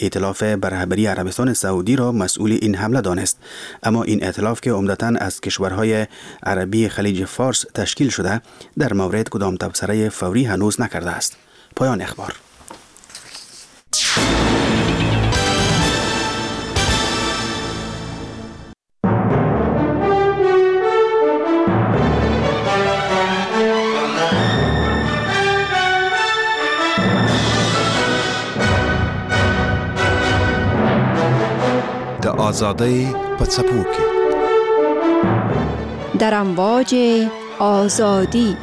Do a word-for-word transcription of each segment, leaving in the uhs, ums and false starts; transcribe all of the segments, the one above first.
ائتلاف برهبری عربستان سعودی را مسئول این حمله دانست، اما این ائتلاف که عمدتاً از کشورهای عربی خلیج فارس تشکیل شده در مورد کدام تبصره فوری هنوز نکرده است. پایان اخبار. آزادی پڅپو کې در امواج آزادی.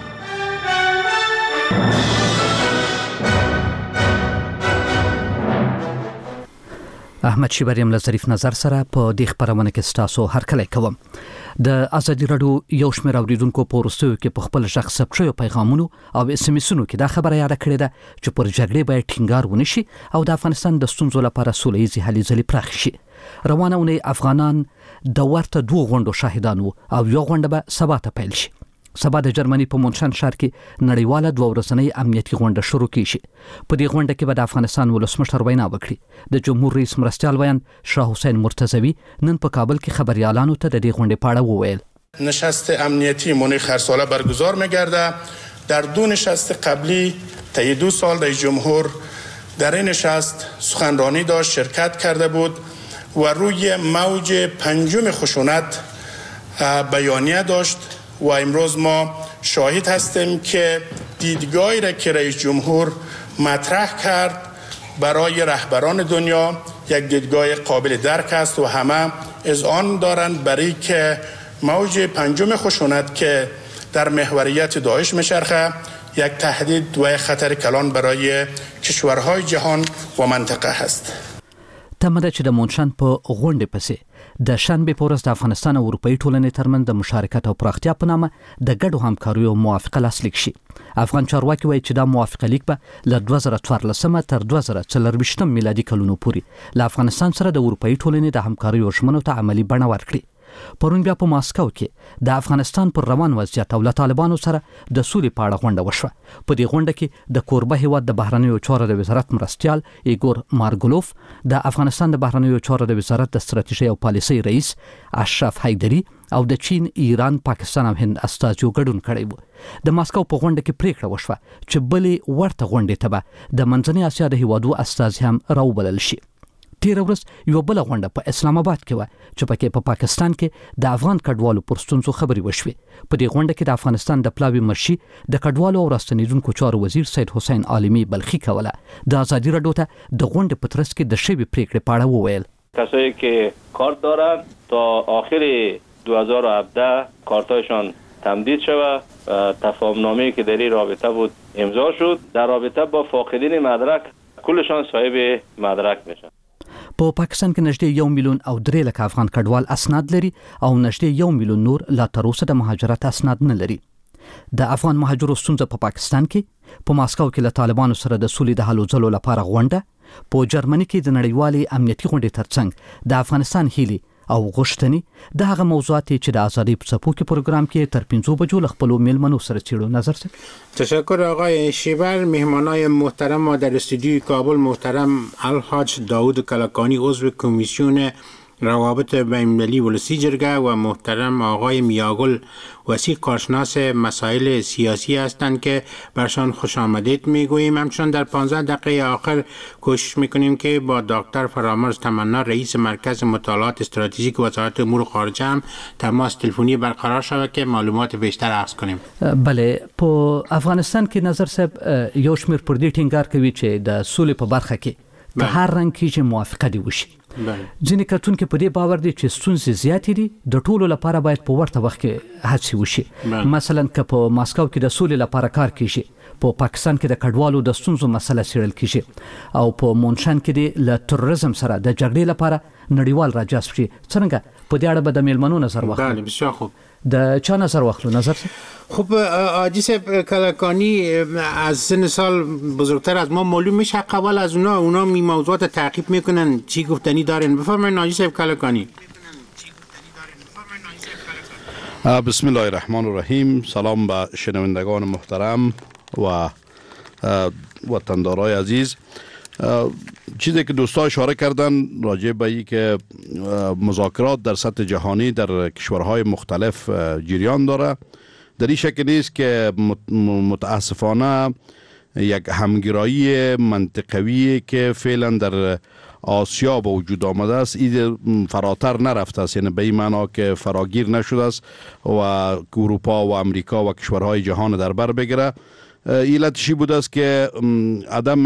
احمد شیبریم له ظریف نظر سره په دې خبرونه کې ستاسو هرکلی کوم. د ازادي رادیو یو شمېر اوریدونکو په وروستیو کې په خپل غږ ثبت شویو پیغامونو او اس ام اسونو کې دا خبره یاد کړې ده چې پر جګړې باید ټینګار ونشي او د افغانستان د ستونزو لپاره سوله ییزې هلې ځلې پراخ شي. روانه اونۍ افغانان د ورته دوه غونډو شاهدان وو او یو غونډه به سبا ته پیل شي. سبا د جرمني په مونشن ښار کې نړیواله دوه ورځنۍ امنیتي غونډه شروع کیږي. په دې غونډه کې به د افغانستان ولسمشر وینا وکړي. د جمهور رئیس مرستیال ویاند شاه حسین مرتضوی نن په کابل کې خبریالانو ته د دې غونډې په اړه وویل. نشست امنیتی مونیخ هر ساله برگزار می‌گرده. در دو نشست قبلی طی دو سال رئیس جمهور در این نشست سخنرانی داشت، شرکت کرده بود و روی موج پنجم خشونت بیانیه داشت و امروز ما شاهد هستیم که دیدگاهی را که رئیس جمهور مطرح کرد برای رهبران دنیا یک دیدگاه قابل درک است و همه اذعان دارند برای که موج پنجم خشونت که در محوریت داعش میچرخه یک تهدید و خطر کلان برای کشورهای جهان و منطقه است. تمده چې د مونشن په غونډې پسې د شنبه په ورځ د افغانستان او اروپאי ټولنې ترمنځ د مشارکت او پراختیا په نامه د ګډو همکاریو موافقه لاسلیک شي. افغان چارواکي وایي چې دا موافقه لیک به له دوه زره څوارلس تر دوه زره څلرویشت میلادي کلونو پورې له افغانستان سره د اروپאי ټولنې د همکاریو ژمنو ته عملی بڼه ورکړي. پرون بیا په ماسکو کې د افغانستان پر روان وضعیت او له طالبانو سره د سولې په اړه غونډه وشوه. په دې غونډه کې د کوربه هیواد د بهرنیو چارو د وزارت مرستیال ایګور مارګولوف، د افغانستان د بهرنیو چارو د وزارت د ستراتیژي او پالیسۍ رئیس اشرف حیدری او د چین، ایران، پاکستان او هند استازو ګډون کړی و. د ماسکو په غونډه کې پریکړه وشوه چې بلې ورته غونډې ته به د منځنۍ اسیا د هیوادو استازي هم راوبلل شي. تیر ورځ یو بل غونډه په اسلام آباد کې و چې پکې په پاکستان کې د افغان کډوالو پر ستونزو خبرې وشوې. په دې غونډه کې د افغانستان د پلاوي مرشي د کډوالو او راستنیدونکو چارو وزیر سید حسین عالمی بلخی کوله د ازادي رادیو ته د غونډې په ترڅ کې د شوی پریکړې په اړه وویل. کسایی که کارت دارند تا آخر دو هزار و هفده کارتایشان تمدید شود. تفاهمنامه‌ای که در این رابطه بود امضا شد. در رابطه با فاقدین مدرک کلشان صاحب مدرک میشن. په پاکستان کې نږدې یو میلیون او درې لک افغان کډوال اسناد لري او نږدې یو میلیون نور لا تر اوسه د مهاجرت اسناد نه لري. د افغان مهاجرو ستونزه په پاکستان کې په ماسکو کې له طالبانو سره د سولې د هلو ځلو لپاره غونډه، په جرمني کې د نړیوالې امنیتي غونډې ترڅنګ د افغانستان هیلي او غوښتنې د هغه موضوعات چې د ازادي پڅپو کې پروګرام کې تر پنځو بجو له خپلو میلمنو سره چیړو. نظر سره تشکر آقای شیبر. مهمانای محترم ما در استودیوی کابل محترم الحاج داود کلکانی عضو کمیسیون روابط بین‌المللی ولسی جرگه و محترم آقای میاگل وسیع کارشناس مسائل سیاسی هستند که برشان خوش آمدید میگوییم. همچنان در پانزده دقیقه آخر کوشش میکنیم که با دکتر فرامرز تمنا رئیس مرکز مطالعات استراتژیک وزارت امور خارجه هم تماس تلفنی برقرار شود که معلومات بیشتر اخذ کنیم. بله، په افغانستان کې نظر صاحب یو شمیر پر دې ټینګار کوي چې د سولې په برخه کې په هر رنګ کې چې موافقه دی وشي. ځینې کتونکي په دې باور دي چې ستونزې زیاتې دي، د ټولو لپاره باید په ورته وخت کې هڅې وشي. مثلا که په ماسکو کې د سولې لپاره کار کیږي، په پاکستان کې د کډوالو د ستونزو مسله څېړل کیږي او په مونشن کې د له تروریزم سره د جګړې لپاره نړیوال راجذب شي. څنګه په دې اړه به د میلمنو نظر واخلو؟ بله، بسیار خوب. د چا نظر واخلو؟ نظر خب آجی صاحب کلکانی از سن سال بزرگتر از ما معلوم میشه، قبل از اونا اونا می موضوعات تعقیب میکنن چی گفتنی دارن. بفرمایید آجی صاحب کلکانی. بسم الله الرحمن الرحیم. سلام به شنوندگان محترم و وطندارای عزیز. چیزی که دوستا اشاره کردن راجع به این که مذاکرات در سطح جهانی در کشورهای مختلف جریان داره، در این شکل نیست که متاسفانه یک همگرایی منطقوی که فعلا در آسیا به وجود آمده است این فراتر نرفته است، یعنی به این معنا که فراگیر نشده است و اروپا و امریکا و کشورهای جهان در بر بگیره. علتش بوده است که عدم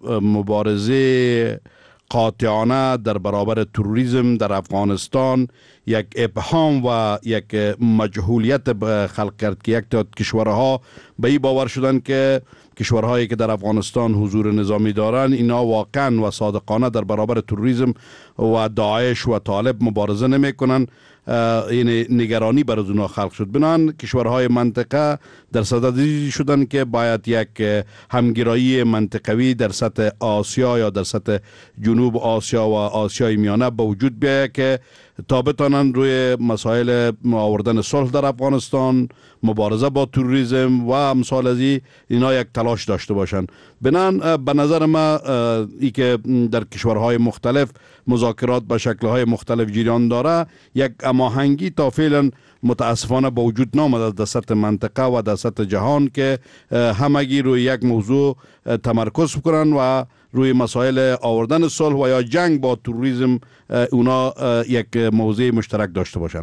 مبارزه قاطعانه در برابر تروریسم در افغانستان یک ابهام و یک مجهولیت خلق کرد که یک تا کشورها به این باور شدن که کشورهایی که در افغانستان حضور نظامی دارن اینا واقعا و صادقانه در برابر تروریسم و داعش و طالب مبارزه نمی کنن. یعنی نگرانی بر از اونها خلق شد. بنان کشورهای منطقه در صدد شدن که باید یک همگرایی منطقوی در سطح آسیا یا در سطح جنوب آسیا و آسیای میانه به وجود بیاید که تا بتانن روی مسائل آوردن صلح در افغانستان، مبارزه با تروریسم و امثال از اینا یک تلاش داشته باشن. بنان به نظر ما ای که در کشورهای مختلف مذاکرات به شکل‌های مختلف جریان داره، یک هماهنگی تا فعلا متاسفانه به وجود نامده در سطح منطقه و در سطح جهان که همگی روی یک موضوع تمرکز کنن و روی مسائل آوردن صلح و یا جنگ با تروریسم اونا یک موضوع مشترک داشته باشن.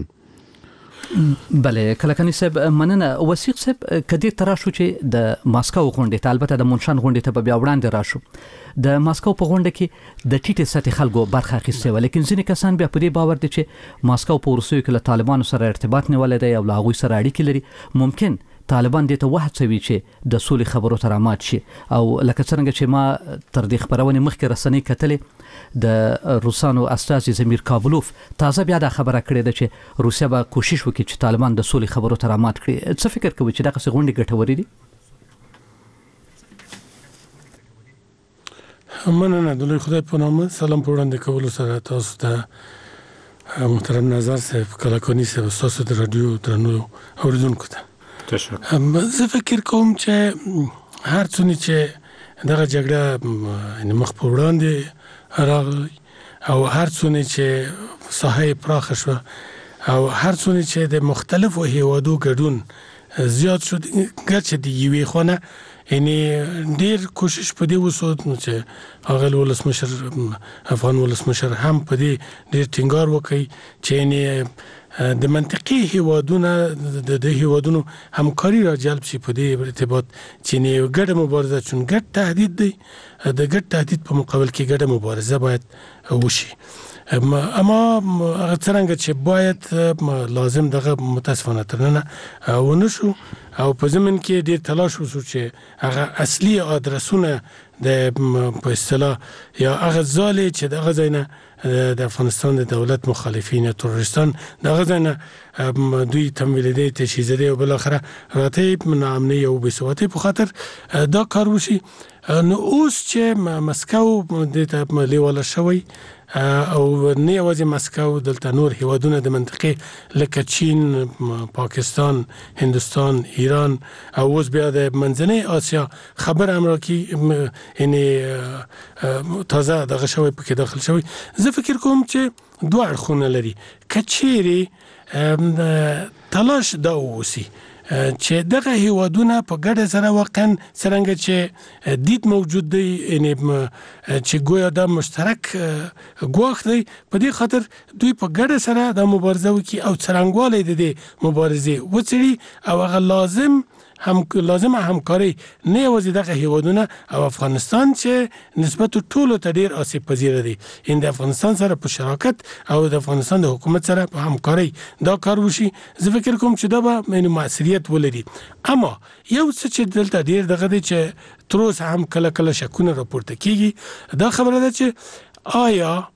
بله کلکانی صاحب مننه. وثیق صاحب کدی تراشو چې د ماسکو غونډه ته البته د مونشان غونډه ته بیا وړاندې راشو د ماسکو په غونډه کې د ټیټه سطح خلکو برخه اخیسته و، لیکن ځینې کسان بیا په دې باور دي چې ماسکو په روسیې کې له طالبانو سره ارتباط نیولې دی او له هغوی سره اړیکې لري. ممکن طالبان دې ته وهڅوي چې د سولې خبرو ته رامات شي او لکه څنګه چې ما تر دې خبرونې مخکې رسنۍ کتلې د روسانو استازي زمیر کابلوف تازه بیا دا خبره کړې ده چې روسیا به کوشش وکړي چې طالبان د سولې خبرو ته رامات کړي. څه فکر کوي چې دغه غونډې ګټورې دي؟ مننه د لوی خدای په نامه. سلام په وړاندې کولو سره تاسو ته محترم نظر صاحب، کلکانی صاحب، تاسو د رادیو درنو اوریدونکو ته تشکر. زه فکر کوم چې هر څونه چې دغه جګړه یعنی مخ په وړاندې راغلی او هر څونه چې ساحه پراخه شو او هر څونه چې د مختلفو هیوادو ګډون زیات شو، ګرچې د یوې خونه یعنی ډیر کوشش په دې وسو چې هغه ولسمشر افغان ولسمشر هم په دې ډیر ټینګار وکړي چې یعنی د منطقي هیوادونو د هیوادونو همکاري را جلب شي په دې ارتباط چې نه ګډه مبارزه، چون ګډ تهدید دی، د ګډ تهدید په مقابل کې ګډه مبارزه باید وشي. اما څنګه چې باید لازم دغه متاسفانه ترنه ونه شو او په زمين کې ډېر تلاش وشو چې هغه اصلي ادرسونه د په اصطلاح یا هغه ځالې چې دغه ځای د افغانستان د دولت مخالفین تروریستان دغه ځای نه دوی تمویل دي تشیزده او بل اخره راته نامنی او بسواته په خاطر دا کار وشي. نو اوس چې مسکو د ته لیواله شوی او نه یوازې مسکو دلته نور هیوادونه د منطقې لکه چین، پاکستان، هندوستان، ایران او اوس بیا د منځنۍ آسیا خبر امریکي یعنی تازه دغه شوی پکې داخل شوی. زه فکر کوم چې دوه اړخونه لري. کچېری تلاش دا وسی چې دغه هیوادونه په ګډه سره واقعا څنګه چې دید موجود دی، یعنی چې ګویا دا مشترک ګواښ دی، په دې خاطر دوی په ګډه سره د مبارزه وکړي او څرنګوالی د دې مبارزې وڅېړي او هغه لازم هم لازمه همکاري نه یوازې دغه هیوادونه او افغانستان چې نسبت ټولو ته ډیر آسیب پذیر دي، ان د افغانستان سره په شراکت او د افغانستان د حکومت سره په همکاري دا کار وشي. زه فکر کوم چې دا به مینه موثریت ولري. اما یو څه چې دلته ډیر دغه دي چې تر اوسه هم کله کله شکونه راپورته کیږي، دا خبره ده چې آیا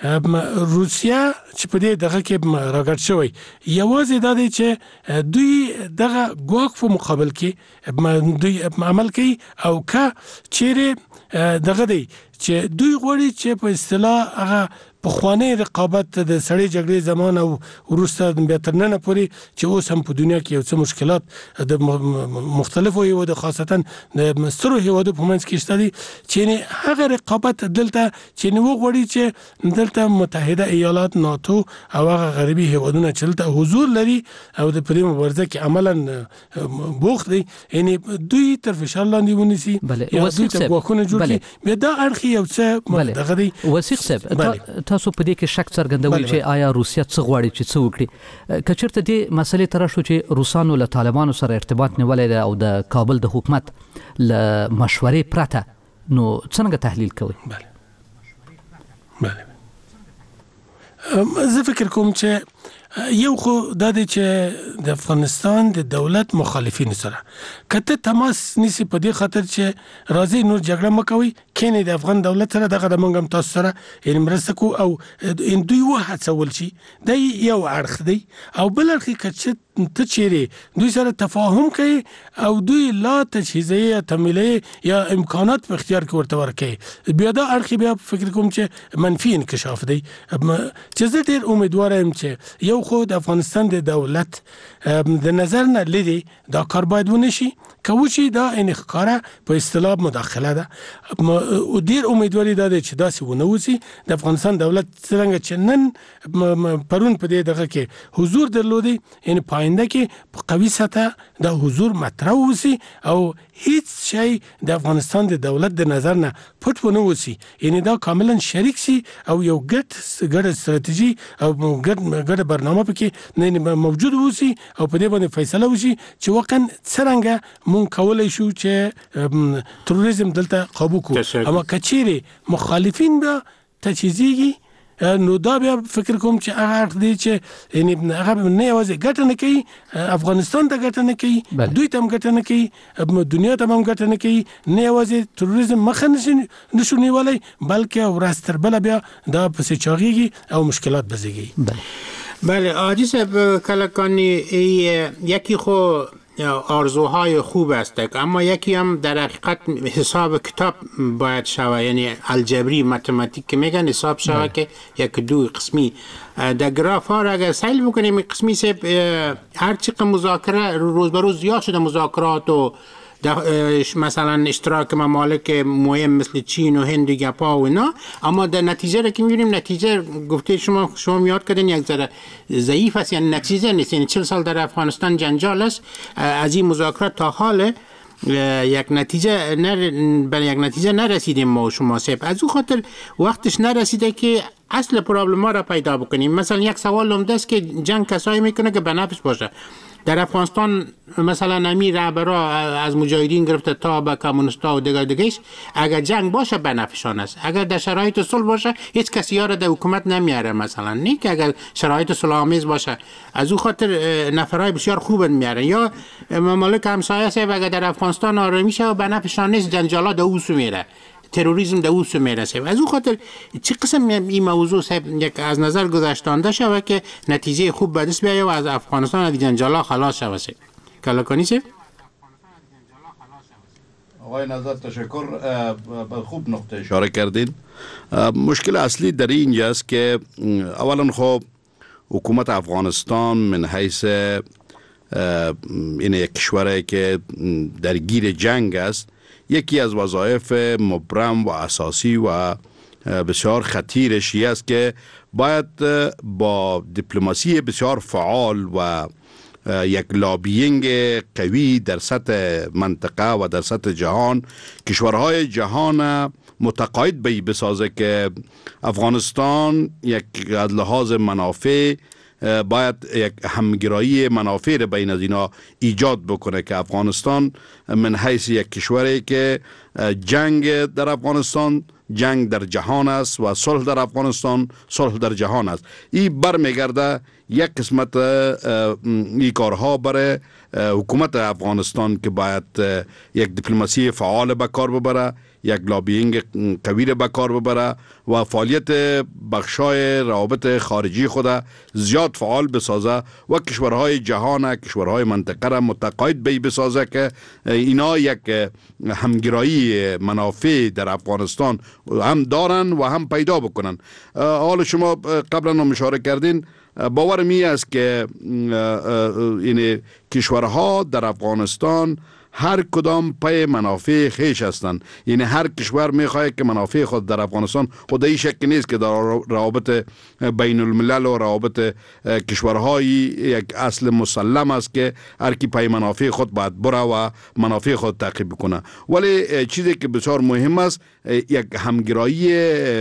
روسیا چې په دې دغه کې راګړ شوی یوازې دا دی چې دوی دغه ګواښ په مقابل کې دوی عمل کوي او که چیرې دغه دی چې دوی غواړي چې په اصطلاح هغه په خواني رقابت د سړی جګړې زمان او وروسته بیا تر نن پورې چې اوس هم په دنیا کې یو څه مشکلات د مختلفو هیوادو خاصتا د سترو هیوادو په منځ کې شته دي چې هغه رقابت دلته چې نو غواړي چې دلته متحده ایالات ناتو او هغه غربي هیوادونه چلته حضور لري او د پرې مبارزه کې عملاً بوخت دي یعنی دوی تر فشار لاندې ونیسي یا دوی ته غوښنه جوړي بیا دا اړخ یو څه دغه دی وثیق صاحب تاسو په دې کې شک څرګندوي چې آیا روسیا څه غواړي چې څه وکړي کچرته دې مسلې تر شو چې روسانو له طالبانو سره ارتباط نیولې او د کابل د حکومت له مشورې پرته نو څنګه تحلیل کوي؟ بله بله زه فکر کوم چې یو خو دا دی چې د افغانستان د دولت مخالفین سره کته تماس نسی په دې خاطر چې راځي نور جګړه مکوي کینې د افغان دولت سره دغه د منګم تاسو سره یې مرسته کو او ان دوی وهڅول شي د یو اړخ دی او بل اړخ کچ ته چیرې دوی سره تفاهم کوي او دوی لا تجهیزیه تمویلي یا امکانات په اختیار کې ورته ورکوي بیا دا اړخ بیا فکر کوم چې منفي انکشاف دی چې زه ډېر امیدوار یم چې یو خو د افغانستان د دولت د نظر نه لري دا کار باید ونشي کوشي دا انخکاره په اصطلاح مداخله ده او ډیر امیدواري ده چې دا څه ونه وسی د افغانستان دولت څنګه چې نن پرون په دې دغه کې حضور درلودي ان پاینده کې په قوي سطح د حضور مطرح وسی او هیڅ شی د افغانستان د دولت د نظر نه پټ ونه وسی یعنی دا کاملا شریک شي او یو ګډ ګډ ستراتیژي او ګډ ګډ برنامه پکې نه موجود وسی او په دې باندې فیصله وشي چې وقن څنګه مونږ کولای شو چې تروریزم دلته قابو کو اما کچيري مخالفین به تجهیزيږي نو دا بیا فکر کوم چې هغه دی چې یعنی هغه نه یوازې ګټه نه کوي افغانستان ته ګټه نه کوي دوی ته هم ګټه نه کوي دنیا ته هم ګټه نه کوي نه یوازې تروریزم مخه نشو نیولای بلکې ورځ تر بله بیا دا پسې چاغیږي او مشکلات بزیږي. بله آجی صاحب کلکانی یکی خو آرزوهای خوب است اما یکی هم در حقیقت حساب کتاب باید شوه یعنی الجبری متماتیک که میگن حساب شوه که یک دو قسمی در گراف ها را اگر سیل بکنیم قسمی سه هر چقدر مذاکره روز به روز زیاد شده مذاکرات و مثلا اشتراک ممالک مهم مثل چین و هند و گپا و اینا اما در نتیجه را که میبینیم نتیجه گفته شما شما میاد کردین یک ذره ضعیف است یعنی نتیجه نیست یعنی چهل سال در افغانستان جنجال است از این مذاکرات تا حال یک نتیجه نر... به یک نتیجه نرسیدیم ما و شما صاحب از اون خاطر وقتش نرسیده که اصل پرابلم را پیدا بکنیم مثلا یک سوال عمده است که جنگ کسایی میکنه که بنفش باشه در افغانستان مثلا نمی رهبرا از مجاهدین گرفته تا به کمونیستا و دیگر دیگرش اگر جنگ باشه بنفشان است اگر در شرایط صلح باشه هیچ کسی یاره در حکومت نمیاره مثلا نه که اگر شرایط صلح‌آمیز باشه از او خاطر نفرای بسیار خوب میارن یا ممالک همسایه است اگر در افغانستان آرامی شه و بنفشان نیست جنجالا در اوسو میره تروریسم در اوسو میرسه از اون خاطر چه قسم این موضوع صاحب یک از نظر گذاشتنده شوه که نتیجه خوب به دست بیاید و از افغانستان از جنجالا خلاص شوه صاحب کلاکانی صاحب آقای نظر تشکر خوب نقطه اشاره کردین مشکل اصلی در اینجا است که اولا خب حکومت افغانستان من حیث این یک کشوری که درگیر جنگ است یکی از وظایف مبرم و اساسی و بسیار خطیرش است که باید با دیپلماسی بسیار فعال و یک لابینگ قوی در سطح منطقه و در سطح جهان کشورهای جهان متقاعد به بسازه که افغانستان یک از لحاظ منافع باید یک همگرایی منافع بین از اینا ایجاد بکنه که افغانستان من حیث یک کشوری که جنگ در افغانستان جنگ در جهان است و صلح در افغانستان صلح در جهان است این برمیگرده یک قسمت این کارها برای حکومت افغانستان که باید یک دیپلماسی فعال به کار ببره یک لابینگ قوی را به کار ببره و فعالیت بخشای روابط خارجی خود زیاد فعال بسازه و کشورهای جهان، کشورهای منطقه را متقاعد به بسازه که اینا یک همگرایی منافع در افغانستان هم دارن و هم پیدا بکنن. حال شما قبلا هم اشاره کردین، باور می است که این کشورها در افغانستان هر کدام پای منافع خیش هستند. یعنی هر کشور میخواهد که منافع خود در افغانستان خود این شک نیست که در روابط بین الملل و روابط کشورهای یک اصل مسلم است که هر کی پای منافع خود باید بره و منافع خود تعقیب بکنه. ولی چیزی که بسیار مهم است یک همگرایی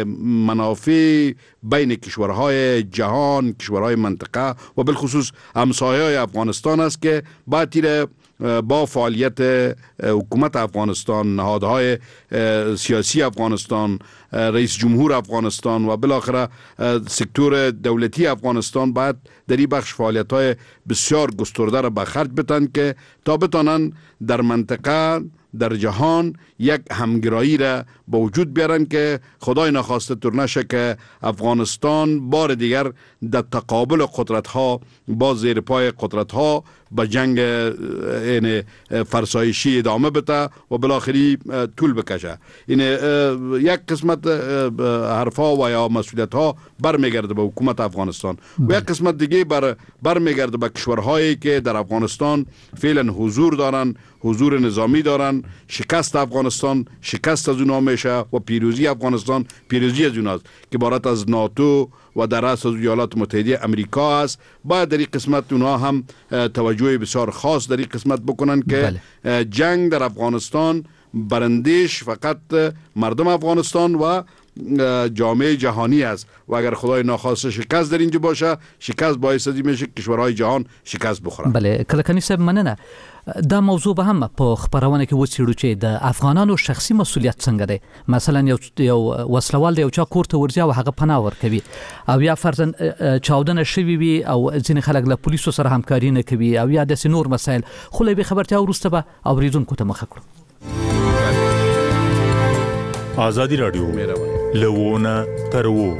منافع بین کشورهای جهان، کشورهای منطقه و بالخصوص همسایه‌های افغانستان است که باید تیره با فعالیت حکومت افغانستان، نهادهای سیاسی افغانستان، رئیس جمهور افغانستان و بالاخره سکتور دولتی افغانستان باید در این بخش فعالیت‌های بسیار گسترده را به خرج بدن که تا بتانن در منطقه، در جهان یک همگرایی را با وجود بیارن که خدای نخواسته طور نشه که افغانستان بار دیگر در تقابل قدرت ها با زیر پای قدرت ها به جنگ این فرسایشی ادامه بده و بالاخره طول بکشه. این یک قسمت حرفا و یا مسئولیت ها برمیگرده به حکومت افغانستان و یک قسمت دیگه بر برمیگرده به کشورهایی که در افغانستان فعلا حضور دارن، حضور نظامی دارن. شکست افغانستان شکست از اونها میشه و پیروزی افغانستان پیروزی از اونهاست که عبارت از ناتو و در رأس از ایالات متحده امریکا است. باید در این قسمت اونها هم توجه بسیار خاص در این قسمت بکنن که بله. جنگ در افغانستان برندش فقط مردم افغانستان و جامعه جهانی است و اگر خدای ناخواسته شکست در اینجا باشه، شکست باعث از میشه کشورهای جهان شکست بخورن. بله، کلکانی صاحب مننه. دا موضوع به هم په خبرونه کې وڅېړو چې د افغانانو شخصي مسولیت څنګه دی. مثلا یو یو وسلوال دی یو چا کور ته ورځي او هغه پناه ورکوي او یا فرضاً چاودنه شوي وي او ځینې خلک له پولیسو سره همکاري نه کوي او یا داسې نور مسایل، خو له یوې خبرتیا وروسته به اورېدونکو ته مخه کړو. آزادی رادیو لونه تر و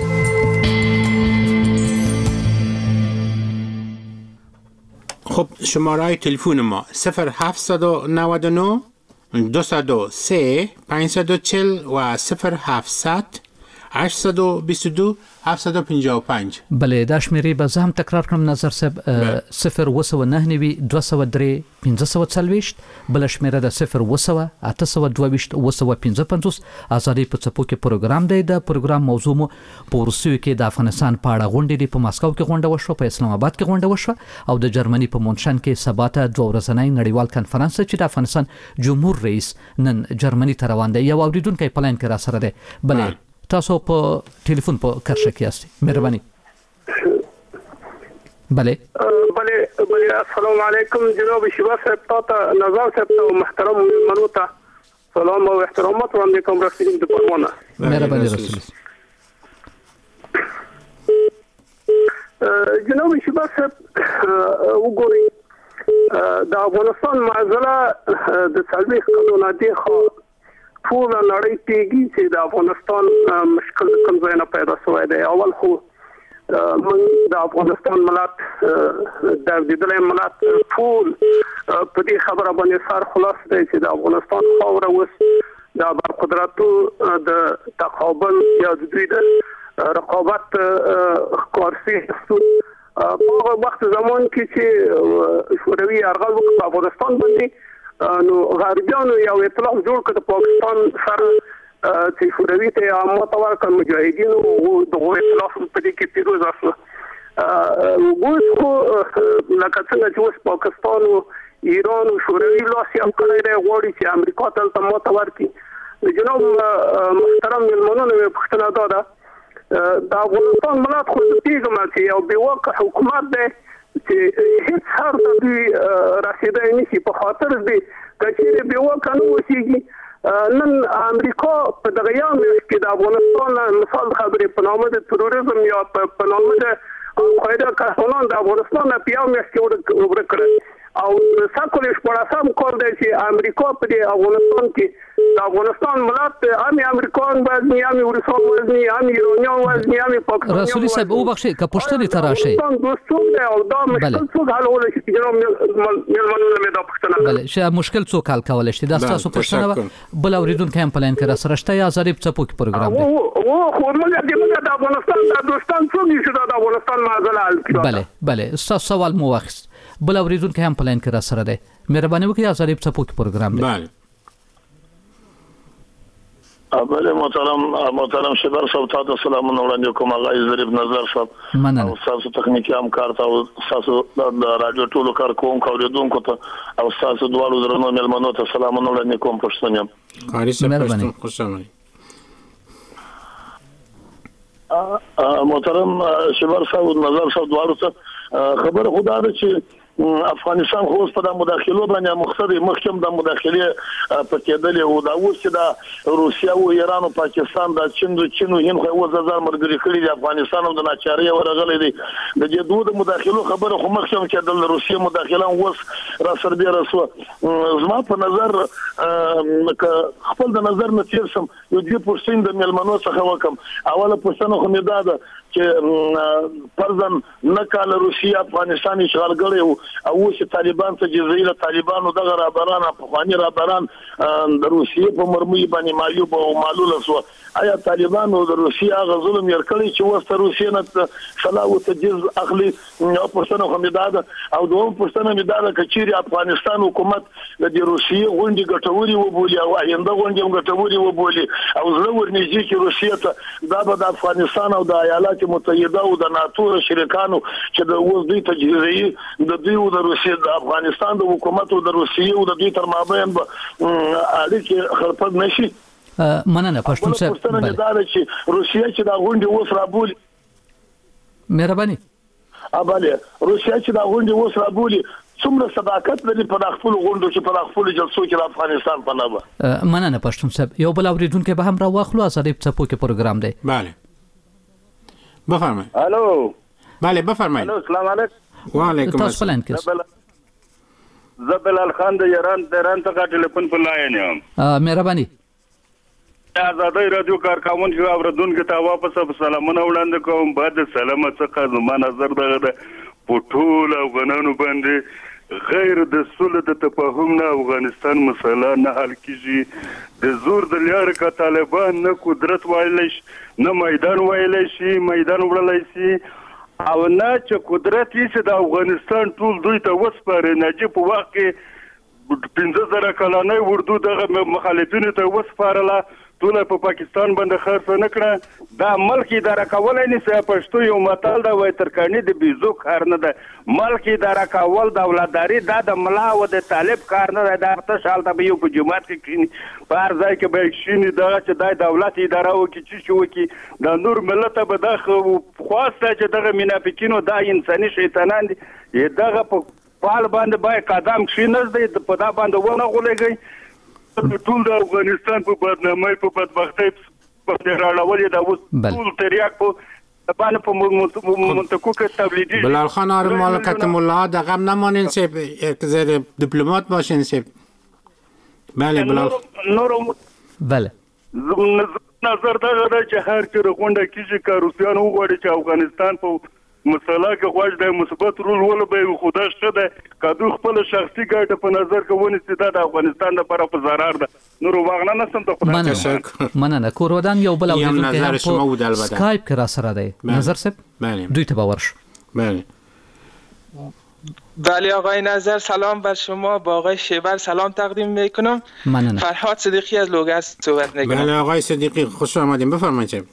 خب شماره تلفن ما صفر هفتصد و نود و نه دویست و سه پانصد و چهل و صفر هفتصد هشتصد و بیست و دو هفتصد و پنجاه و پنج. بله، دا شمیرې به زه هم تکرار کړم نظر صاحب. صفر اوه سوه نهه نوي دوه سوه درې پنځه سوه څلوېښت، بله شمیره ده صفر اوه سوه اته سوه دوه ویشت اوه سوه پنځه پنځوس. ازادۍ په څپو کې پروګرام دی. د پروګرام موضوع مو په وروستیو کې د افغانستان په اړه غونډې دي. په ماسکو کې غونډه وشوه، په اسلام آباد کې غونډه وشوه او د جرمني په مونشن کې سبا ته دوه ورځنی نړیوال کنفرانس چې د افغانستان جمهور رئیس نن جرمني ته روان دی. یو اوریدونکی په لاین کې را سره دی. بله تاسو په ټلیفون په کرښه کې یاست. مهرباني. بله بله بله السلام علیکم جناب شیبا صاحب، تاسو نظام صاحب ته محترم مېلمنو ته سلام او احترامات وړاندې کوم. رسول د پرمانه مهرباني رسول. جناب شیبا صاحب وګورئ د افغانستان معضله د څلوېښت کلونو دی خو ټول نړۍ پیږي چې د افغانستان مشکل کوم ځای نه پیدا شوی دی. اول خو من د افغانستان ملت د دې ملت ټول په دې خبره باندې سر خلاص دی چې د افغانستان خاوره اوس د قدرتو د تقابل یا د دوی د رقابت کارسي په وخت زمان کې چې شوروي یرغل وکړ په افغانستان باندې، نو غربیانو یو ائتلاف جوړ کړ د پاکستان سره چې شوروي ته متوار کړ مجاهدینو او دغه ائتلاف په دې کې پیروز شو. اوس خو لکه څنګه چې اوس پاکستان او ایران او شوروي لاس یو کړی دی، غواړي چې امریکا ته متوار کړي. جناب محترم مېلمنو، نو پوښتنه دا ده د افغانستان ملت خو پیږم چې یو بېواکه حکومت دی چې هیڅ هر د دوی رسیدای نشي، په خاطر دی که چیرې بېواکه نه اوسېږي. نن امریکا په دغه یو میاشت کې د افغانستان مثال خبرې په نامه د تروریزم یا په نامه د القاعده کسانان د افغانستان په یو میاشت کې ورک کړل. او سکول شپږم کال دی چې امریکا په افغانستان کې د افغانستان ملت هم امریکایان وزنی هم روسان وزنی هم ایرانیان وزنی هم پاکستانیان رسولي صاحب او بخښي که پوښتنې ته راشي دوستون دی او دا مشکل څوک حل ولا شي جناب مېلمنو مې دا پوښتنه بله شه مشکل څوک حل کولای شي دا تاسو پوښتنه بل اوریدونکو هم پلان کړه سره شته یا ظریف څپوک پروګرام دی او خو موږ د افغانستان د دوستان څوک شي د افغانستان معضله حل کړه بله بله سوال مو واخیست بل اوریدونکو هم پلان کړه سره دی مهرباني وکړئ یا ظریف څپوک پروګرام دی بله بله محترم محترم شبر صاحب تاسو سلام وړاندې کوم هغه ظریف نظر صاحب مننه او تاسو تخنیکی همکار ته تاسو د رادیو ټولو کارکونکو اوریدونکو ته او تاسو دوالو درنو مېلمنو ته سلام وړاندې کوم پښتنه قاری صاحب خوشاله محترم شبر صاحب نظر صاحب دوالو ته خبر خدا ده چې افغانستان خو په د مداخلو باندې مختصر مخکم د مداخله پکېدل او دا اوس چې د روسیا او ایران او پاکستان د چین د چین او هند خو زړه مرګري کړی د افغانستان او د ناچاري ورغلې دي د دې دوه د مداخلو خبره خو مخکم چې د روسیا مداخله اوس را سر به رسو زما په نظر خپل د نظر نه تیر سم یو دې پرسین د ملمنو څخه وکم اوله پرسنه خو مې دا ده چې پرځن نکاله روسیا افغانستان اشغال کړي او چې طالبان ته جزیره طالبانو دغه رابران په خواني رابران د روسیې په مرمۍ باندې معیوب او معلول شو آیا طالبانو د روسیې هغه ظلم یې کړی چې وسته روسیې نه صلاح او تجهیز اخلي او پښتنه خو مداد او دوم پښتنه مداد کچيري افغانستان حکومت د روسیې غونډي ګټوري وبولي او آینده غونډي ګټوري وبولي او زه ورنږدې چې روسیې ته دا به د افغانستان او د ایالات متحده او د ناتو شریکانو چې د اوس دوی تجهیزي د دوی او د روسیې د افغانستان د حکومت او د روسیې او د دوی تر مابین به اړیکې خرپد نشي مننه پښتون صاحب بله چې روسیه چې دا غونډه اوس رابولي مهرباني اباله روسیه چې دا غونډه اوس رابولي څومره صداقت لري په خپل غونډو چې په خپل جلسو کې د افغانستان په نامه مننه پښتون صاحب یو بل اوریدونکو به هم را واخلو ظریف څپوک پروګرام دی بله بفرمایئ الو بله بفرمایئ الو السلام علیکم وعلیکم تاسو پلان کړئ زبلال خان د ایران تهران ته ټلیفون په لاین یم مهرباني آزادۍ رادیو کارکوون چې اوریدونکو ته واپس سلامونه وړاندې کوم بعد سلام څخه زما نظر دغه د پټول افغانانو باندې غیر د سولې د تفاهم نه افغانستان مسله نه حل کیږي د زور د لار کا طالبان نه قدرت وایلی شي نه میدان وایلی شي میدان وړلی شي او نه چې قدرت یې د افغانستان ټول دوی ته وسپاره نجیب په وخت کې پنځه زره کلنۍ اردو دغه مخالفینو ته وسپارله ټول په پاکستان باندې خرڅ نه کړه دا ملک اداره کولای نشي پښتو یو متل دا وای ترکانی د بيزو کار نه ده ملک اداره کول د اولاداري دا د ملا او د طالب کار نه ده د ارته شال ته یو په جماعت کې کینی بار ځای کې به شینی دا چې د دولت اداره وکړي چې شو کې د نور ملت به د خواسته چې دغه منافقینو دا انساني شیطانان دي دغه په پال باندې بای قدم کښینځ دی په دا باندې ونه غولېږي ټول د افغانستان په بدنامۍ په بدبختۍ په راړولې دا اوس ټول تریاک په باندې په منطقو کې تبلیغي بلال خان آرمان کتم الله د غم نمانین سیب یک زیر دیپلمات باشین سیب بله بلال نور بله نظر دا ده چې هر چیرې غونډه کیږي که روسیان وغواړي چې افغانستان په مسله کې غواړي د مثبت رول ولوبوي خو دا ښه ده که دوی خپله شخصي ګټه په نظر کې ونیسي دا د افغانستان دپاره په ضرر ده نور واغنه نسم ته مننه مننه کور ودان یو بل اوریدونکی هم په سکایپ کې را سره دی نظر صاحب دوی ته به ورشو بله بله آقای نظر سلام بر شما با آقای شیبر سلام تقدیم میکنم مننه فرهاد صدیقی از لوگرد صحبت میکنم بله آقای صدیقی خوش آمدین بفرمایید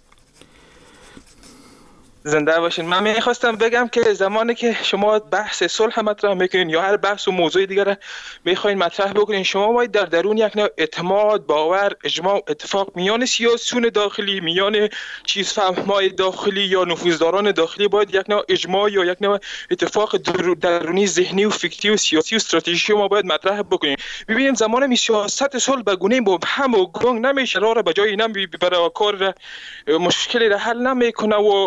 زنده باشین. من میخواستم بگم که زمانی که شما بحث صلح مطرح میکنین یا هر بحث و موضوع دیگر میخواین مطرح بکنین شما باید در درون یک نوع اعتماد باور اجماع اتفاق میان سیاسیون داخلی میان چیز فهمای داخلی یا نفوذداران داخلی باید یک نوع اجماع یا یک نوع اتفاق درونی ذهنی و فکری و سیاسی و استراتژی ما باید مطرح بکنین. ببینیم زمان می سیاست صلح به گونه مبهم و گنگ نمیشه راه به جای نمی برای کار مشکلی را حل نمیکنه و آبی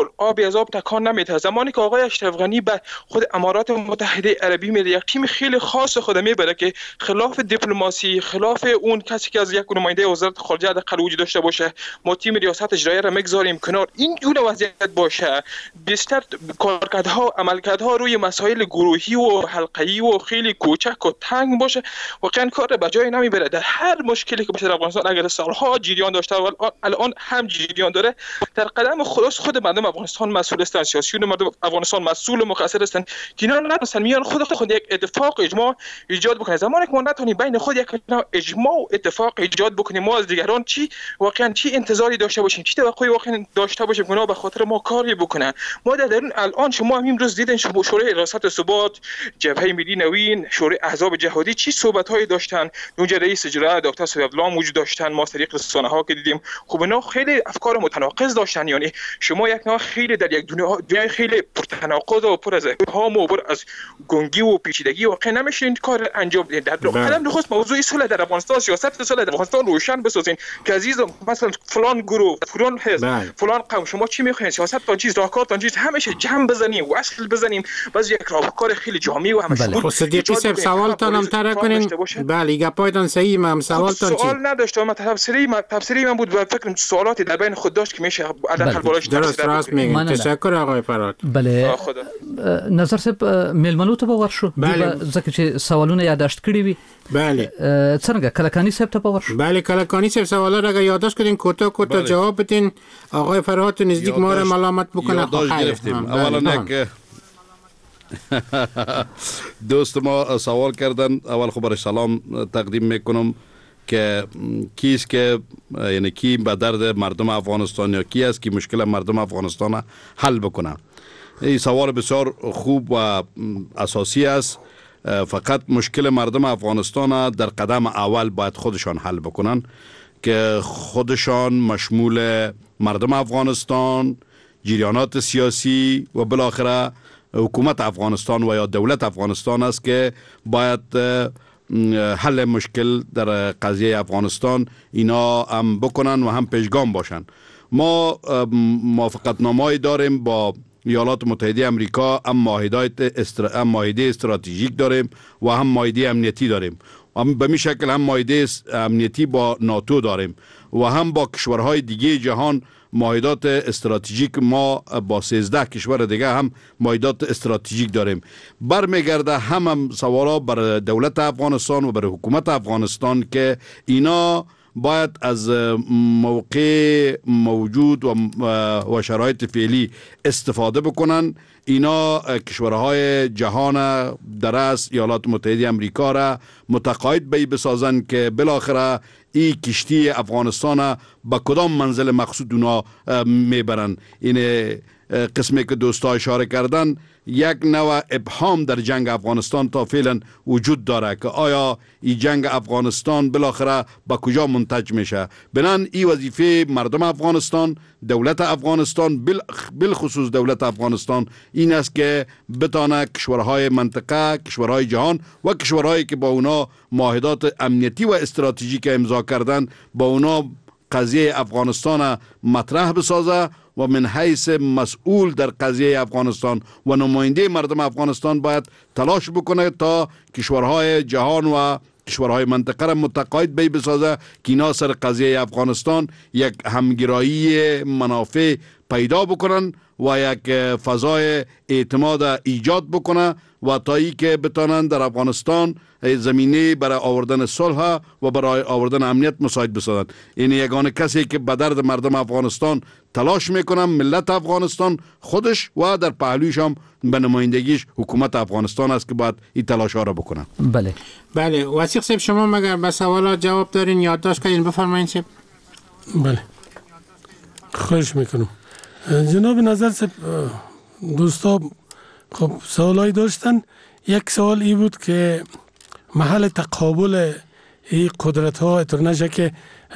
عذاب تکان نمیده. زمانی که آقای اشرف غنی به خود امارات متحده عربی میره، یک تیم خیلی خاص خود میبره که خلاف دیپلماسی، خلاف اون کسی که از یک نماینده وزارت خارجه حداقل وجود داشته باشه، ما تیم ریاست اجرایی را میگذاریم کنار. این گونه وضعیت باشه، بیشتر کارکردها عملکردها روی مسائل گروهی و حلقه‌ای و خیلی کوچک و تنگ باشه، واقعا کار به جای نمیبره. در هر مشکلی که باشه افغانستان اگر سالها جریان داشته و الان هم جریان داره، در قدم خلاص خود مردم افغانستان مسئول هستند، سیاسیون مردم افغانستان مسئول و مقصر هستند که اینا نتونستن میان خود خود یک اتفاق اجماع ایجاد بکنه. زمانی که ما نتونیم بین خود یک اجماع و اتفاق ایجاد بکنیم، ما از دیگران چی واقعا چی انتظاری داشته باشیم، چی توقعی واقعا داشته باشیم که اونا به خاطر ما کاری بکنن؟ ما در درون الان شما همین روز دیدین شورای ریاست ثبات، جبهه ملی نوین، شورای احزاب جهادی چی صحبت‌هایی داشتن، اونجا رئیس اجرا دکتر سید عبدالله موجود داشتن، ما طریق رسانه‌ها که دیدیم. خب اینا خیلی افکار متناقض داشتن، یعنی شما یک نوع خیلی در یک دنیا دنیای خیلی پرتناقض و پر از ابهام و پر از گنگی و پیچیدگی واقعا نمیشه کار انجام بدین. در قدم نخست موضوع صلح در افغانستان، سیاست صلح در افغانستان روشن بسازین که عزیزم مثلا فلان گروه، فلان حزب، فلان قوم، شما چی میخواین، سیاست تا چیز، راهکار چیز، همیشه جمع بزنیم و اصل بزنیم، باز یک راهکار خیلی جامع و همش خب صدیقی صاحب سوالتان هم طرح کنین. بله گپایتان صحیح، من سوالتان چی؟ سوال نداشتم، من تفسیری من تفسیری من بود و فکر سوالاتی در بین خود داشت که میشه حداقل بالاش درست راست میگین. تشکر آقای فراد. بله نظر صاحب میلمنو ته ورشو ځکه چې سوالونه یادداشت کړی وي. بله څنګه کلکانی صاحب ته ورشو؟ بله کلکانی صاحب سوالا را یادداشت کردین، کوتاه کوتاه جواب بدین. آقای فراد نزدیک ما را ملامت بکنه. یادداشت گرفتیم. اولا یک دوست ما سوال کردن، اول خب برای سلام تقدیم میکنم که کیست که یعنی کی به درد مردم افغانستان یا کی است که مشکل مردم افغانستان حل بکنه. این سوال بسیار خوب و اساسی است. فقط مشکل مردم افغانستان در قدم اول باید خودشان حل بکنن که خودشان مشمول مردم افغانستان، جریانات سیاسی و بالاخره حکومت افغانستان و یا دولت افغانستان است که باید حل مشکل در قضیه افغانستان اینا هم بکنن و هم پیشگام باشن. ما موافقت نامه‌ای داریم با ایالات متحده امریکا، هم معاهدات استر... هم معاهده استراتژیک داریم و هم معاهده امنیتی داریم. هم به می شکل هم معاهده امنیتی با ناتو داریم و هم با کشورهای دیگه جهان معاهدات استراتژیک. ما با سیزده کشور دیگه هم معاهدات استراتژیک داریم. برمیگرده هم, هم سوالا بر دولت افغانستان و بر حکومت افغانستان که اینا باید از موقع موجود و, و شرایط فعلی استفاده بکنن. اینا کشورهای جهان در از ایالات متحده امریکا را متقاعد به بسازن که بالاخره این کشتی افغانستان به کدام منزل مقصود اونا میبرن. این قسمی که دوستا اشاره کردن، یک نوع ابهام در جنگ افغانستان تا فعلا وجود داره که آیا این جنگ افغانستان بالاخره به کجا منتج میشه. بنان این وظیفه مردم افغانستان، دولت افغانستان، بالخصوص دولت افغانستان این است که بتانه کشورهای منطقه، کشورهای جهان و کشورهایی که با اونا معاهدات امنیتی و استراتژیک امضا کردن با اونا قضیه افغانستان مطرح بسازه و من حیث مسئول در قضیه افغانستان و نماینده مردم افغانستان باید تلاش بکنه تا کشورهای جهان و کشورهای منطقه را متقاعد به بسازه که اینا سر قضیه افغانستان یک همگرایی منافع پیدا بکنن و یک فضای اعتماد ایجاد بکنه و تا ای که بتانن در افغانستان زمینه برای آوردن صلح و برای آوردن امنیت مساعد بسازن. این یگانه کسی که به درد مردم افغانستان تلاش میکنن ملت افغانستان خودش و در پهلویش هم به نمایندگیش حکومت افغانستان است که باید این تلاش ها را بکنن. بله بله وثیق صاحب شما مگر به سوالات جواب دارین یادداشت کردین؟ بفرمایید صاحب. بله خواهش میکنم. جناب نظر صاحب دوستا خب سوالایی داشتن. یک سوال ای بود که محل تقابل این قدرت ها اطور نشه که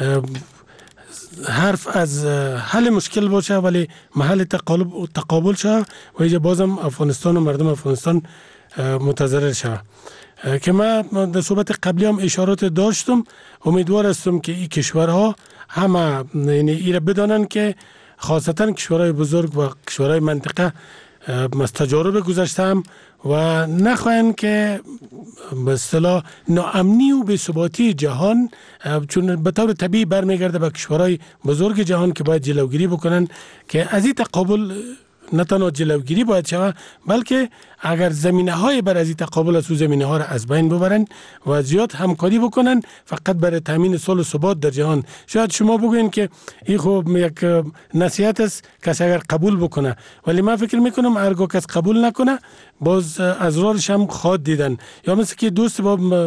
حرف از حل مشکل باشه ولی محل تقابل تقابل شه و اینجا بازم افغانستان و مردم افغانستان متضرر شه. که من در صحبت قبلی هم اشارات داشتم. امیدوار هستم که این کشورها همه یعنی ایره بدانن که خاصتا کشورهای بزرگ و کشورهای منطقه از تجارب گذشتم و نخواهند که به اصطلاح ناامنی و بی‌ثباتی جهان چون به طور طبیعی برمیگرده به کشورهای بزرگ جهان که باید جلوگیری بکنن که از این تقابل نه تنها جلوگیری باید شود بلکه اگر زمینه های بر از این تقابل از زمینه ها را از بین ببرن و زیاد همکاری بکنن فقط برای تامین صلح و ثبات در جهان. شاید شما بگوین که این خوب یک نصیحت است کسی اگر قبول بکنه ولی من فکر میکنم هرگاه کس قبول نکنه باز ازرارش هم خواد دیدن. یا مثل که دوست با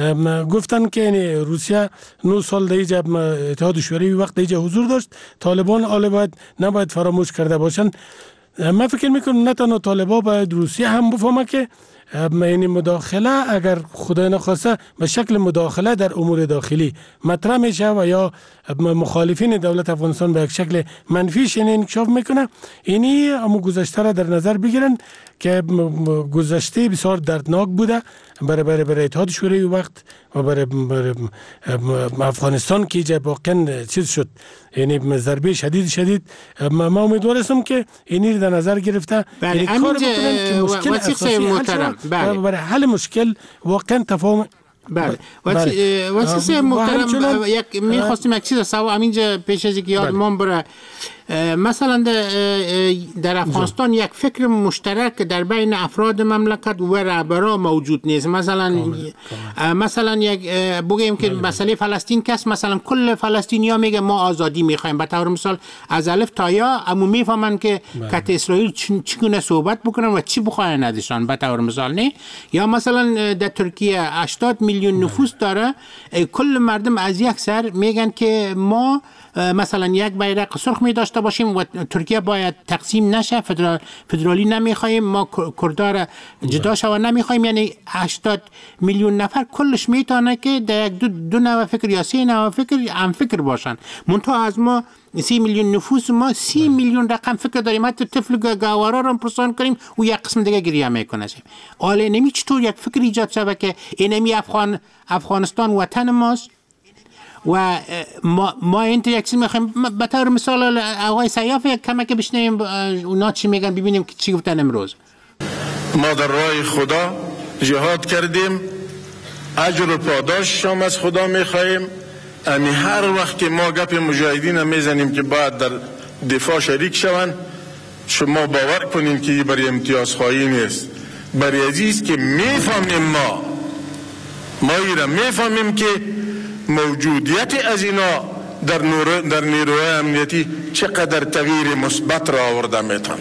گفتن که یعنی روسیه نه سال در اینجا اتحاد شوروی وقت در اینجا حضور داشت طالبان آله باید نباید فراموش کرده باشن. من فکر میکنم نه تنها طالبان باید روسیه هم بفهمه که یعنی مداخله اگر خدای نخواسته به شکل مداخله در امور داخلی مطرح میشه و یا مخالفین دولت افغانستان به یک شکل منفیش یعنی انکشاف میکنه اینی اما گذشته را در نظر بگیرن که گذشته بسیار دردناک بوده برای برای برای اتحاد شوروی وقت و برای, برای افغانستان که جای واقعا چیز شد یعنی ضربه شدید شدید ما امیدوار هستم که اینی در نظر گرفته بله کار بکنن که مشکل اساسی محترم بله برای حل مشکل واقعا تفاهم بله واسه محترم یک می‌خواستیم یک چیز سوا همینجا پیش از اینکه یادم بره مثلا در افغانستان یک فکر مشترک در بین افراد مملکت و رهبران موجود نیست. مثلا کامل. مثلا یک بگیم که مسئله فلسطین کس مثلا کل فلسطینیا میگه ما آزادی میخوایم به طور مثال از الف تا یا اما میفهمن که کت اسرائیل چگونه صحبت بکنن و چی بخواین ازشان به طور مثال نه. یا مثلا در ترکیه هشتاد میلیون نفوس داره کل مردم از یک سر میگن که ما مثلا یک بیرق سرخ می داشته باشیم و ترکیه باید تقسیم نشه فدرال فدرالی نمیخوایم ما کردار جدا شو نمیخوایم یعنی هشتاد میلیون نفر کلش میتونه که در دو, دو نوع فکر یا سه نوع فکر هم فکر باشن منتها از ما سی میلیون نفوس ما سی میلیون رقم فکر داریم حتی طفل گاوارا رو پرسان کنیم و یک قسم دیگه گریه میکنه. حالا نمی چطور یک فکر ایجاد شده که اینمی افغان افغانستان وطن ماست و ما ما این یک چیز میخوایم به طور مثال آقای سیاف یک کمک بشنیم اونا چی میگن ببینیم که چی گفتن امروز. ما در راه خدا جهاد کردیم اجر و پاداش هم از خدا میخوایم یعنی هر وقت که ما گپ مجاهدین میزنیم که باید در دفاع شریک شوند شما باور کنین که برای امتیاز خواهی نیست برای عزیز که میفهمیم ما ما ایره میفهمیم که موجودیت از اینا در نور در نیروهای امنیتی چقدر تغییر مثبت را آورده میتونه.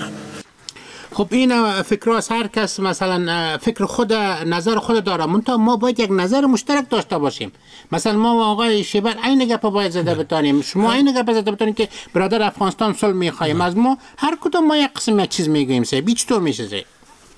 خب این فکر از هر کس مثلا فکر خود نظر خود داره منتها ما باید یک نظر مشترک داشته باشیم. مثلا ما و آقای شیبر این گپ باید زده بتانیم شما این گپ زده بتانیم که برادر افغانستان صلح میخوایم از ما هر کدوم ما یک قسم یک چیز میگیم سه بیچ تو میشه سه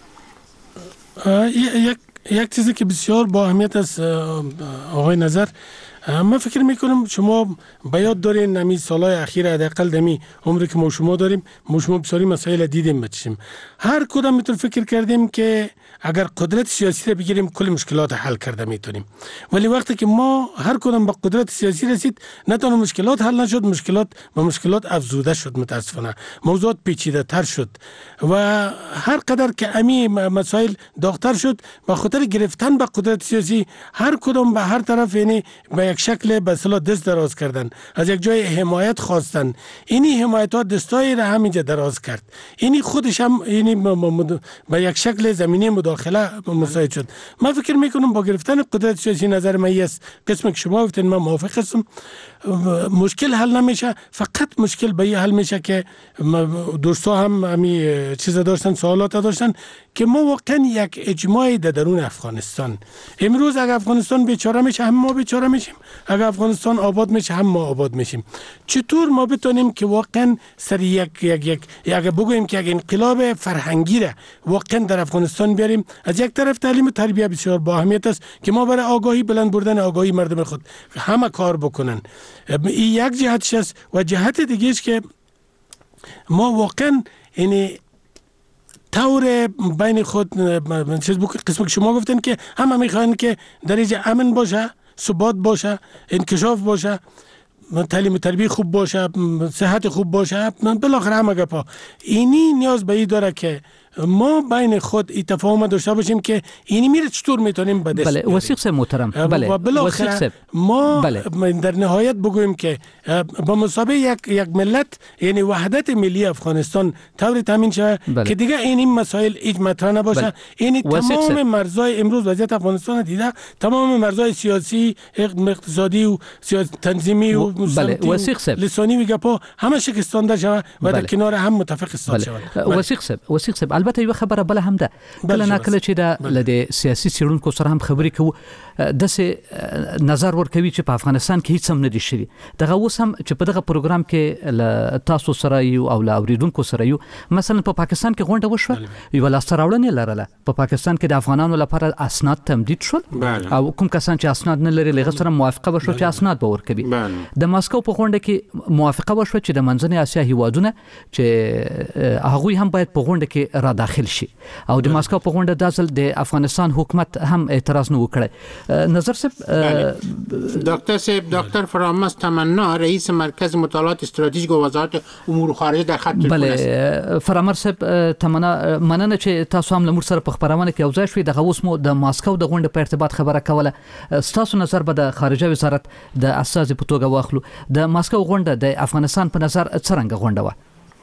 یک یک چیزی که بسیار با اهمیت است آقای نظر من فکر میکنم شما بیاد دارین نمی سالهای اخیر حداقل دمی عمری که ما شما داریم ما شما بسیاری مسائل دیدیم بچشیم هر کدام میتون فکر کردیم که اگر قدرت سیاسی را بگیریم کل مشکلات حل کرده میتونیم ولی وقتی که ما هر کدام با قدرت سیاسی رسید نه تنها مشکلات حل نشد مشکلات با مشکلات افزوده شد متاسفانه موضوعات پیچیده تر شد و هر قدر که امی مسائل داغتر شد با خاطر گرفتن به قدرت سیاسی هر کدام به هر طرف یعنی به یک شکل به اصطلاح دست دراز کردن از یک جای حمایت خواستن اینی حمایتات دستای را همینجا دراز کرد اینی خودش هم یعنی به یک شکل زمینه مداخله مساعد شد. من فکر میکنم با گرفتن قدرت سیاسی نظر من است قسم که شما گفتین من موافق هستم مشکل حل نمیشه فقط مشکل به حل میشه که دوستا هم همی چیز داشتن سوالات داشتن که ما واقعا یک اجماع در درون افغانستان امروز اگر افغانستان بیچاره میشه هم ما بیچاره میشیم اگر افغانستان آباد میشه هم ما آباد میشیم چطور ما بتونیم که واقعا سر یک یک یک اگر بگوییم که یک انقلاب فرهنگی را واقعا در افغانستان بیاریم از یک طرف تعلیم و تربیت بسیار با اهمیت است که ما برای آگاهی بلند بردن آگاهی مردم خود همه کار بکنن این یک جهتش است و جهت دیگه است که ما واقعا یعنی طور بین خود چیز قسم که شما گفتن که همه میخوان که در اینجا امن باشه ثبات باشه انکشاف باشه تعلیم و تربیت خوب باشه، صحت خوب باشه، بالاخره همه گپا. اینی نیاز به این داره که ما بین خود ای تفاهم داشته باشیم که اینی میره چطور میتونیم به دست بله وثیق صاحب محترم، بله و بالاخره ما بله. در نهایت بگویم که با مسابقه یک یک ملت یعنی وحدت ملی افغانستان طوری تامین شود بله. که دیگه این مسائل هیچ مطرح نباشه. بله. یعنی تمام مرزهای امروز وضعیت افغانستان دیده، تمام مرزهای سیاسی، اقتصادی و سیاسی تنظیمی و بله. لسانی و گپا همه شکستانده شود و بله. در کنار هم متفق استاد شود. وثیق صاحب وثیق صاحب البته یو خبره بل هم ده کله نه کله چې د لدې سیاسي سیرونکو سره هم خبرې کوو د سه نظر ورکوي چې په افغانستان کې هیڅ هم نه دي شوي. دغه اوس هم چې په دغه پروګرام کې تاسو سره یو او له اوریدونکو سره یو مثلا په پاکستان کې غونډه وشوه یو لاسته راوړنې لرله. په پاکستان کې د افغانانو لپاره اسناد تمدید شول او کوم کسان چې اسناد نه لري لغه سره موافقه وشو چې اسناد به ورکوي. د ماسکو په غونډه کې موافقه وشو چې د منځنۍ اسیا هیوادونه چې هغوی هم باید په غونډه کې را داخل شي او د ماسکو په غونډه د ځل د افغانستان حکومت هم اعتراض نه وکړي. نظر صاحب دکتر صاحب دکتر فرامرز تمنا رئیس مرکز مطالعات استراتژیک و وزارت امور خارجه در خط تلفن است. بله فرامرز صاحب تمنا مننه چې تاسو هم لمر سره په خبرونه کې اوځای شوي. دغه اوس مو د ماسکو د غونډې په ارتباط خبره کوله. تاسو نظر به د خارجه وزارت د اساس په توګه واخلو. د ماسکو غونډه د افغانستان په نظر څنګه غونډه و؟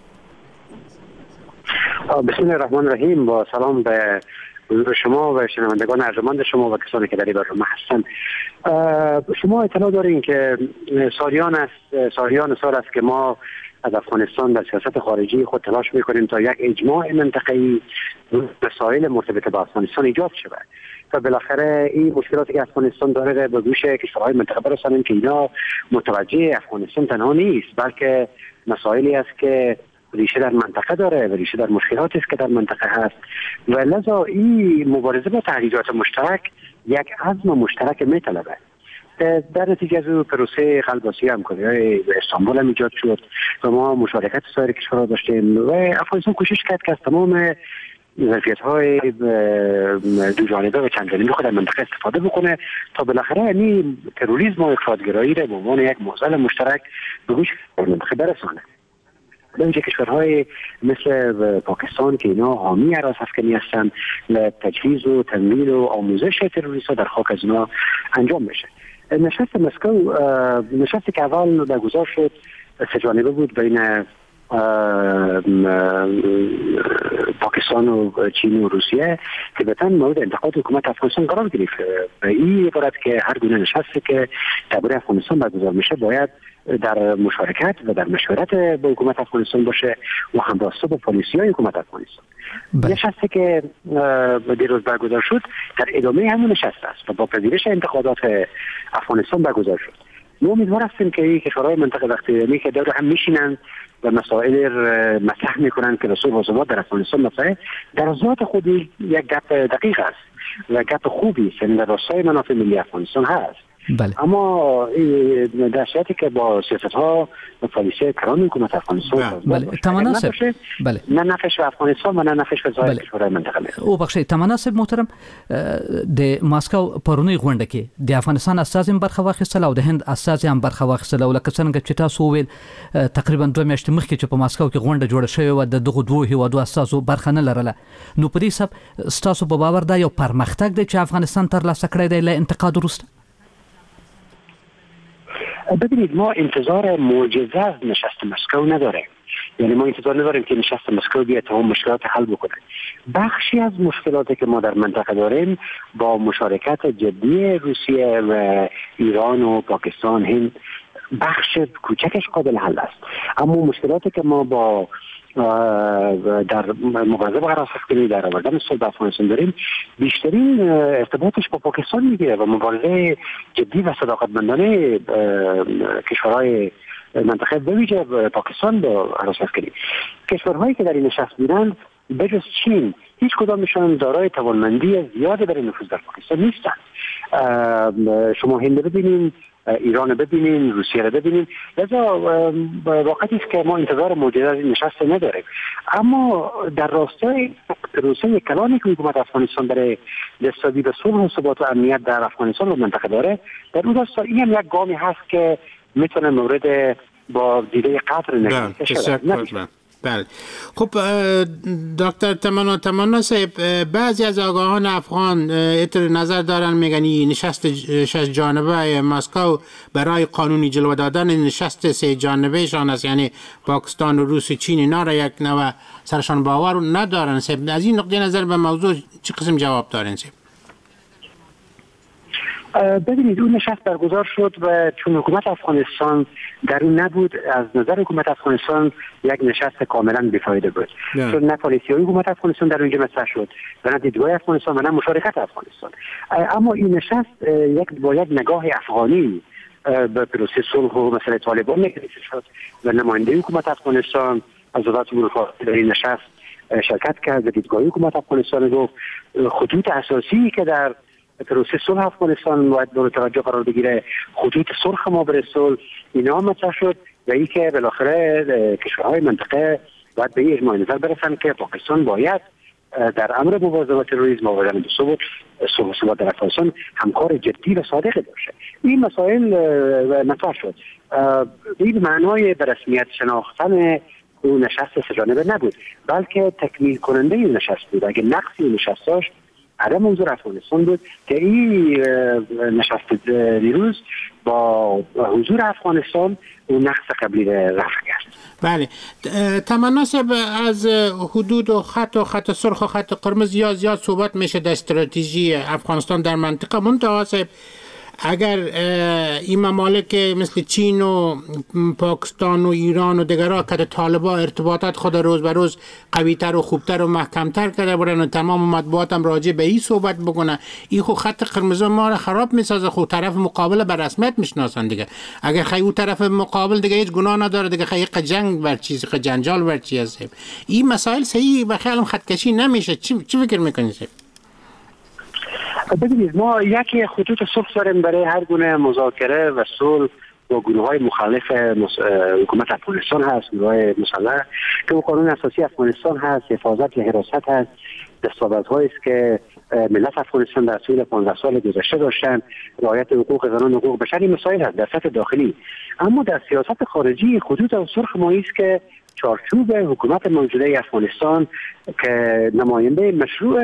بسم الله الرحمن الرحیم. با سلام به حضور شما و شنوندگان ارجمند شما و کسانی که در این برنامه هستند. شما اطلاع دارین که سالیان است سالیان سال است که ما از افغانستان در سیاست خارجی خود تلاش میکنیم تا یک اجماع منطقه‌ای مسائل مرتبط با افغانستان ایجاد شود تا بالاخره این مشکلاتی که افغانستان داره به گوش کشورهای منطقه برسانیم که اینا متوجه افغانستان تنها نیست بلکه مسائلی است که ریشه در منطقه داره و ریشه در مشکلاتی است که در منطقه هست و لذا این مبارزه با تهدیدات مشترک یک عزم مشترک میطلبه. در نتیجه از پروسه قلب‌آسایی همکاری استانبول هم ایجاد شد و ما مشارکت سایر کشورها داشتیم و افغانستان کوشش کرد که از تمام ظرفیت‌های دو جانبه و چند جانبه خود در منطقه استفاده بکنه تا بالاخره این تروریسم و افراط‌گرایی را به عنوان یک معضل مشترک به گوش منطقه برسانه. اینجا کشورهای مثل پاکستان که اینا حامی هراس‌افکنی هستند و تجهیز و تمویل و آموزش تروریست‌ها در خاک از اینا انجام میشه. نشست مسکو نشستی که اول برگزار شد سه جانبه بود بین پاکستان و چین و روسیه که طبعا مورد انتقاد حکومت افغانستان قرار گرفت. این عبارت که هر گونه نشستی که درباره افغانستان برگزار میشه باید در مشارکت و در مشورت با حکومت افغانستان باشه و همراسته با پالیسی‌های حکومت افغانستان. نشستی که دیروز برگزار شد در ادامه همون نشست است و با پذیرش انتقادات افغانستان برگزار شد. ما امیدوار هستیم که این کشورهای منطقه وقتی که دور هم میشینن و مسائل مطرح میکنن که رسول و ثبات در افغانستان مسائل در ذات خود یک گپ دقیق است و گپ خوبی است، یعنی در راستای منافع ملی افغانستان هست. بله. اما در صورتی که با سیاست ها و پالیسی کران حکومت افغانستان بله تمناسب بله نه نفعش به افغانستان و نه نفعش به ځای کشورهای منطقه. او بخشي تمناسب محترم د ماسکو پرونی غونډه کې د افغانستان اساس هم برخه واخیستل او د هند اساس هم برخه واخیستل او لکه څنګه چې تاسو ویل تقریبا دوه میاشتې مخکې چې په ماسکو کې غونډه جوړه شوې و د دغه دوه هیوادو اساسو برخه نه لرله. نو په دې سب تاسو په باور دا یو پرمختګ دی چې افغانستان تر لاسه کړی دی له انتقاد وروسته؟ ببینید ما انتظار معجزه از نشست مسکو نداریم، یعنی ما انتظار نداریم که نشست مسکو بیاد تمام مشکلات حل بکنه. بخشی از مشکلاتی که ما در منطقه داریم با مشارکت جدی روسیه و ایران و پاکستان هند بخش کوچکش قابل حل است، اما مشکلاتی که ما با در مبارزه با هراس‌افکنی در آوردن صلح به افغانستان داریم بیشترین ارتباطش با پاکستان میگیره و مبارزه جدی و صداقتمندانه کشورهای منطقه به ویژه پاکستان با هراس‌افکنی. کشورهایی که در این نشست بودند بجز چین هیچ کدامشان دارای توانمندی زیادی برای نفوذ در پاکستان نیستند. شما هند ببینید، ایران ببینین، روسیه رو ببینین، لذا واقعی است که ما انتظار معجزه از این نشست نداریم. اما در راستای پروسه کلانی که حکومت افغانستان برای دستیابی به صلح و ثبات و امنیت در افغانستان و منطقه داره، در اون راستا این هم یک گامی هست که میتونه مورد با دیده قطر نگرفته شود. بله. خب دکتر تمنا تمنا صاحب، بعضی از آگاهان افغان اطلاع نظر دارن، میگن نشست شش جانبه مسکو برای قانونی جلوه دادن نشست سه جانبه شان است، یعنی پاکستان و روس و چین اینا را یک نوع سرشان باور ندارن. صاحب از این نقطه نظر به موضوع چه قسم جواب دارن صاحب؟ ببینید اون نشست برگزار شد و چون حکومت افغانستان در اون نبود، از نظر حکومت افغانستان یک نشست کاملا بیفایده بود، چون نه پالیسی های حکومت افغانستان در اونجا مطرح شد و نه دیدگاه افغانستان و نه مشارکت افغانستان. اما این نشست یک با یک نگاه افغانی به پروسه صلح و مسئله طالبان نگریسته شد و نماینده حکومت افغانستان از وزارت امور خارجه در این نشست شرکت کرد و دیدگاه حکومت افغانستان گفت خطوط اساسی که در پروسه صلح افغانستان باید مورد توجه قرار بگیره، خطوط سرخ ما برای صلح اینا مطرح شد و این که بالاخره کشورهای منطقه باید به این اجماع نظر برسن که پاکستان باید در امر مبارزه با تروریسم و آوردن صلح و ثبات در افغانستان همکار جدی و صادقی باشه. این مسائل مطرح شد. این معنای به رسمیت شناختن اون نشست سه‌جانبه نبود، بلکه تکمیل کننده این نشست بود. اگه نقصی اون نشست داشت عدم حضور افغانستان بود که این نشست دیروز با حضور افغانستان اون نقص قبلی رفع کرد. بله. تمنا صاحب، از حدود و خط و خط سرخ و خط قرمز یا زیاد صحبت میشه در استراتژی افغانستان در منطقه. منتها صاحب اگر این ممالک مثل چین و پاکستان و ایران و دیگرها که طالبان ارتباطات خود روز به روز قویتر و خوبتر و محکمتر کرده بودن و تمام مطبوعات هم راجع به این صحبت بکنه، این خو خط قرمز ما را خراب میسازه. خو طرف مقابل به رسمیت میشناسن دیگه. اگر خی او طرف مقابل دیگه هیچ گناه نداره دیگه، خی جنگ بر چیز خ جنجال بر چی هست. این مسائل صحیح به خیالم خطکشی نمیشه. چی چی فکر میکنید؟ ببینید ما یک خطوط سرخ داریم برای هر گونه مذاکره و صلح با گروه های مخالف حکومت افغانستان هست، گروه های مسلح که قانون اساسی افغانستان هست، حفاظت و حراست هست، دستاوردهایی است که ملت افغانستان در طول پانزده سال گذشته داشتن، رعایت حقوق زنان و حقوق بشر، این مسائل هست در سطح داخلی. اما در سیاست خارجی خطوط سرخ ما است که چارچوب حکومت موجوده افغانستان که نماینده مشروع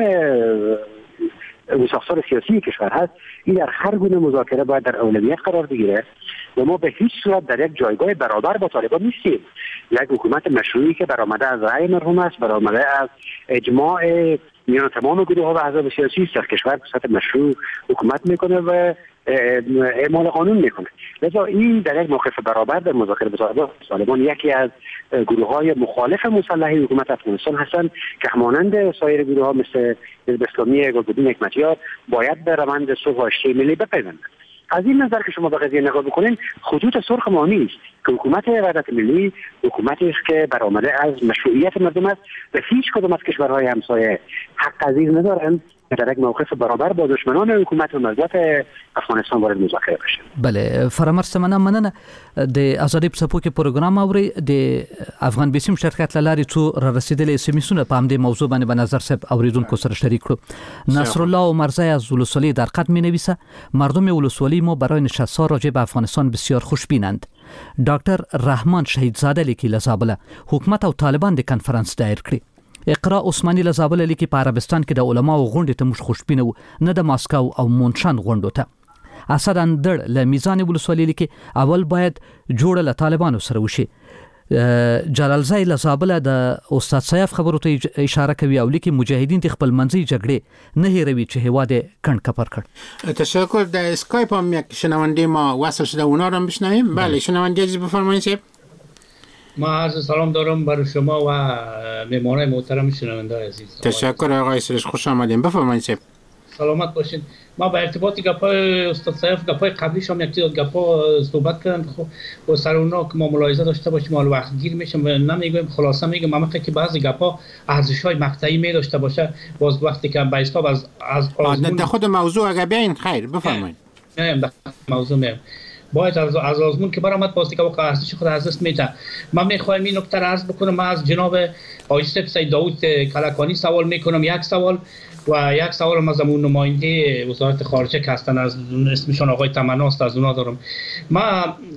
ساختار سیاسی کشور هست، این در هر گونه مذاکره باید در اولویت قرار بگیره و ما به هیچ صورت در یک جایگاه برابر با طالبان نیستیم. یک حکومت مشروعی که برآمده از رأی مرحوم است، برآمده از اجماع میان تمام گروه ها و احزاب سیاسی است، در کشور به صورت مشروع حکومت میکنه و اعمال قانون میکنه. لذا این در یک موقف برابر در مذاکره با طالبان یکی از گروه های مخالف مسلح حکومت افغانستان هستند که همانند سایر گروه ها مثل حزب اسلامی گلبدین حکمتیار باید به روند صلح و آشتی ملی بپیوندند. از این نظر که شما به قضیه نگاه بکنین، خطوط سرخ ما نیست که حکومت وحدت ملی حکومتی است که برآمده از مشروعیت مردم است و هیچ کدام از کشورهای همسایه حق پذیر ندارند که در یک موقف برابر با دشمنان حکومت و ملت افغانستان وارد مذاکره بشه. بله، فرامرز مننه مننه د ازادي په سپو کې پروګرام اوري د افغان بیسیم شرکت لاري څو را رسیدلې سیمسونه په همدې موضوع باندې به نظر صاحب اوریدونکو سره شریک کړو. نصر الله عمرزی از ولسوالی در قد می‌نویسه مردم ولسوالی ما برای نشست‌ها راجع به افغانستان بسیار خوشبینند. دکتر رحمان شهیدزاده لیکي لزابله حکومت او طالبان د کنفرانس دایر کړی. اقرا عثماني لزابله لیکي په عربستان کې د علماو غونډې ته موږ خوشبینه وو، نه د ماسکو او مونشان غونډو ته. اسد اندړ له میزان ولسوالی لیکي اول باید جوړه له طالبانو سره وشي. جلالزای لزابله د استاد سیف خبرو ته اشاره کوي او لیکي مجاهدین د خپل منځي جګړې نه هیروي چې هوا د کڼ کپر کړ. تشکر. در اسکایپ هم یک شنونده ما وصل شده، اونا رو بشنویم. بله شنونده عزیز بفرمایید. ما عرض سلام دارم برای شما و مهمانای محترم شنونده عزیز. تشکر آقای سرش، خوش آمدین. بفرمایید. سلامت باشین. ما به ارتباط گپای استاد سیف گپای قبلیش هم یک چیز گپا صحبت کردن، خب و سر اونا که ما ملاحظه داشته باشیم حال وقت گیر میشم و نمیگم، خلاصه میگم اما که بعضی گپا ارزش‌های مقطعی می داشته باشه، باز وقتی که به حساب از از آزمون در خود موضوع اگه بیاین خیر بفرمایید. نه در موضوع میام باید از از آزمون که برآمد باز دیگه واقعا ارزش خود از دست میده. من میخوایم این نکته را عرض بکنم. من از جناب آقای سید داوود کلکانی سوال میکنم، یک سوال و یک سوال هم از امون نماینده وزارت خارجه که هستن، از اسمشون آقای تمنا است، از اونا دارم. ما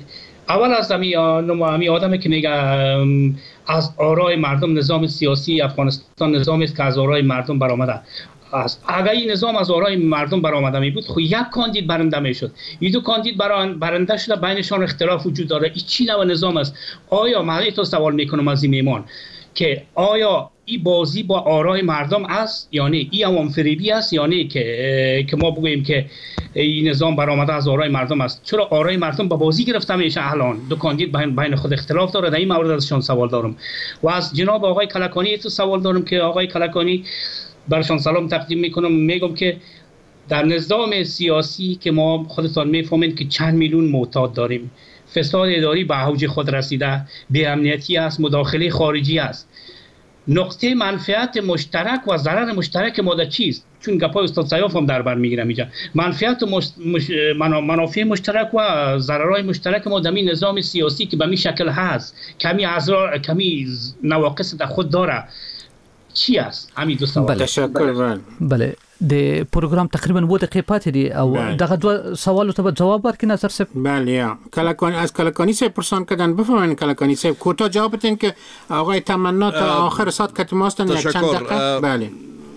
اول از همین همین آدمی که میگه از آرای مردم نظام سیاسی افغانستان نظامی است که از آرای مردم برآمده است. اگر این نظام از آرای مردم برآمده می بود خب یک کاندید برنده میشد. این دو کاندید برنده شده بینشان اختلاف وجود داره. این چی نوع نظام است؟ آیا من تو سوال میکنم از این میمان که آیا این بازی با آرای مردم است یا نه؟ این عوام فریبی است یا نه که که ما بگوییم که این نظام برآمده از آرای مردم است؟ چرا آرای مردم با بازی گرفته میشه؟ الان دو کاندید بین بین خود اختلاف داره. در این مورد ازشان سوال دارم. و از جناب آقای کلکانی تو سوال دارم که آقای کلکانی برشان سلام تقدیم میکنم. میگم که در نظام سیاسی که ما خودتان میفهمید که چند میلیون معتاد داریم، فساد اداری به اوج خود رسیده، بی امنیتی است، مداخله خارجی است. نقطه منفعت مشترک و ضرر مشترک ما در چیست؟ چون گپای استاد سیاف هم در بر میگیرم اینجا. منفعت و مش... مش... منافع مشترک و ضررهای مشترک ما در این نظام سیاسی که به می شکل هست، کمی ازرار کمی نواقص در خود داره، چی است؟ همین دو سوال. بله. تشکر. بله د پروگرام تقریبا دو دقیقې پاتې دي او بله. دغه دوه سوالو ته جواب ورکړئ نظر صاحب. بله یا کلکانی از کلکانی صاحب پرسان کردن بفهمین کلکانی صاحب کوتاه جواب بدین که آقای تمنا تا آخر ساعت که ماستن یک چند دقیقه. بله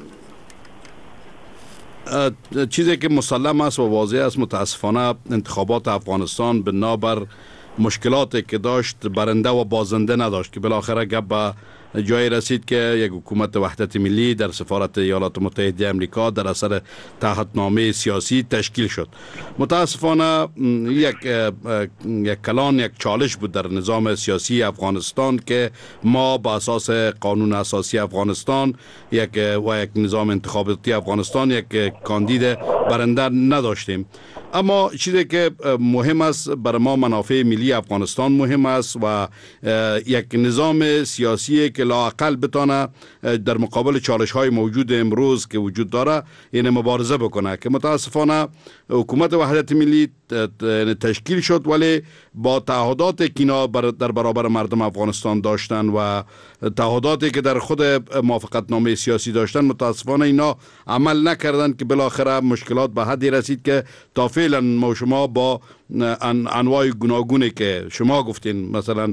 چیزی که مسلم است و واضح است متاسفانه انتخابات افغانستان بنابر مشکلاتی که داشت برنده و بازنده نداشت که بالاخره گپ به جایی رسید که یک حکومت وحدت ملی در سفارت ایالات متحده آمریکا در اثر تعهدنامه سیاسی تشکیل شد. متاسفانه یک یک کلان یک چالش بود در نظام سیاسی افغانستان که ما با اساس قانون اساسی افغانستان یک و یک نظام انتخاباتی افغانستان یک کاندید برنده نداشتیم. اما چیزی که مهم است برای ما منافع ملی افغانستان مهم است و یک نظام سیاسی که لااقل بتانه در مقابل چالش های موجود امروز که وجود داره این مبارزه بکنه که متاسفانه حکومت وحدت ملی تشکیل شد ولی با تعهداتی که اینا در برابر مردم افغانستان داشتن و تعهداتی که در خود موافقتنامه سیاسی داشتن متاسفانه اینا عمل نکردن که بالاخره مشکلات به حدی رسید که تا فعلا ما شما با انواع گوناگونی که شما گفتین مثلا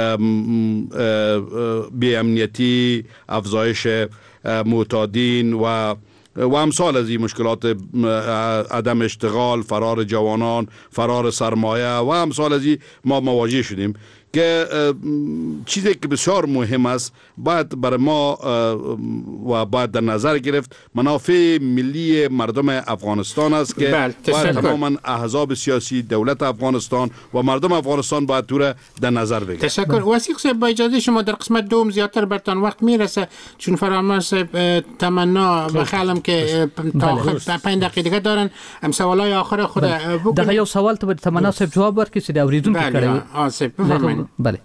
بی امنیتی، افزایش معتادین و و امثال از این مشکلات، عدم اشتغال، فرار جوانان، فرار سرمایه و امثال از این ما مواجه شدیم که چیزی که بسیار مهم است باید برای ما و باید در نظر گرفت منافع ملی مردم افغانستان است که باید تماما احزاب سیاسی، دولت افغانستان و مردم افغانستان باید تو در نظر بگیرند. تشکر. وثیق صاحب با اجازه شما در قسمت دوم زیادتر برتان وقت میرسه چون فرامرز صاحب تمنا بخیالم که تا آخر پنج دقیقه دیگه دارن هم سوالای آخر خود بکنن. دغه یو سوال ته تمنا صاحب جواب ورکړي چې د اوریدونکو کړي. اه صاحب بفرمایئ. بله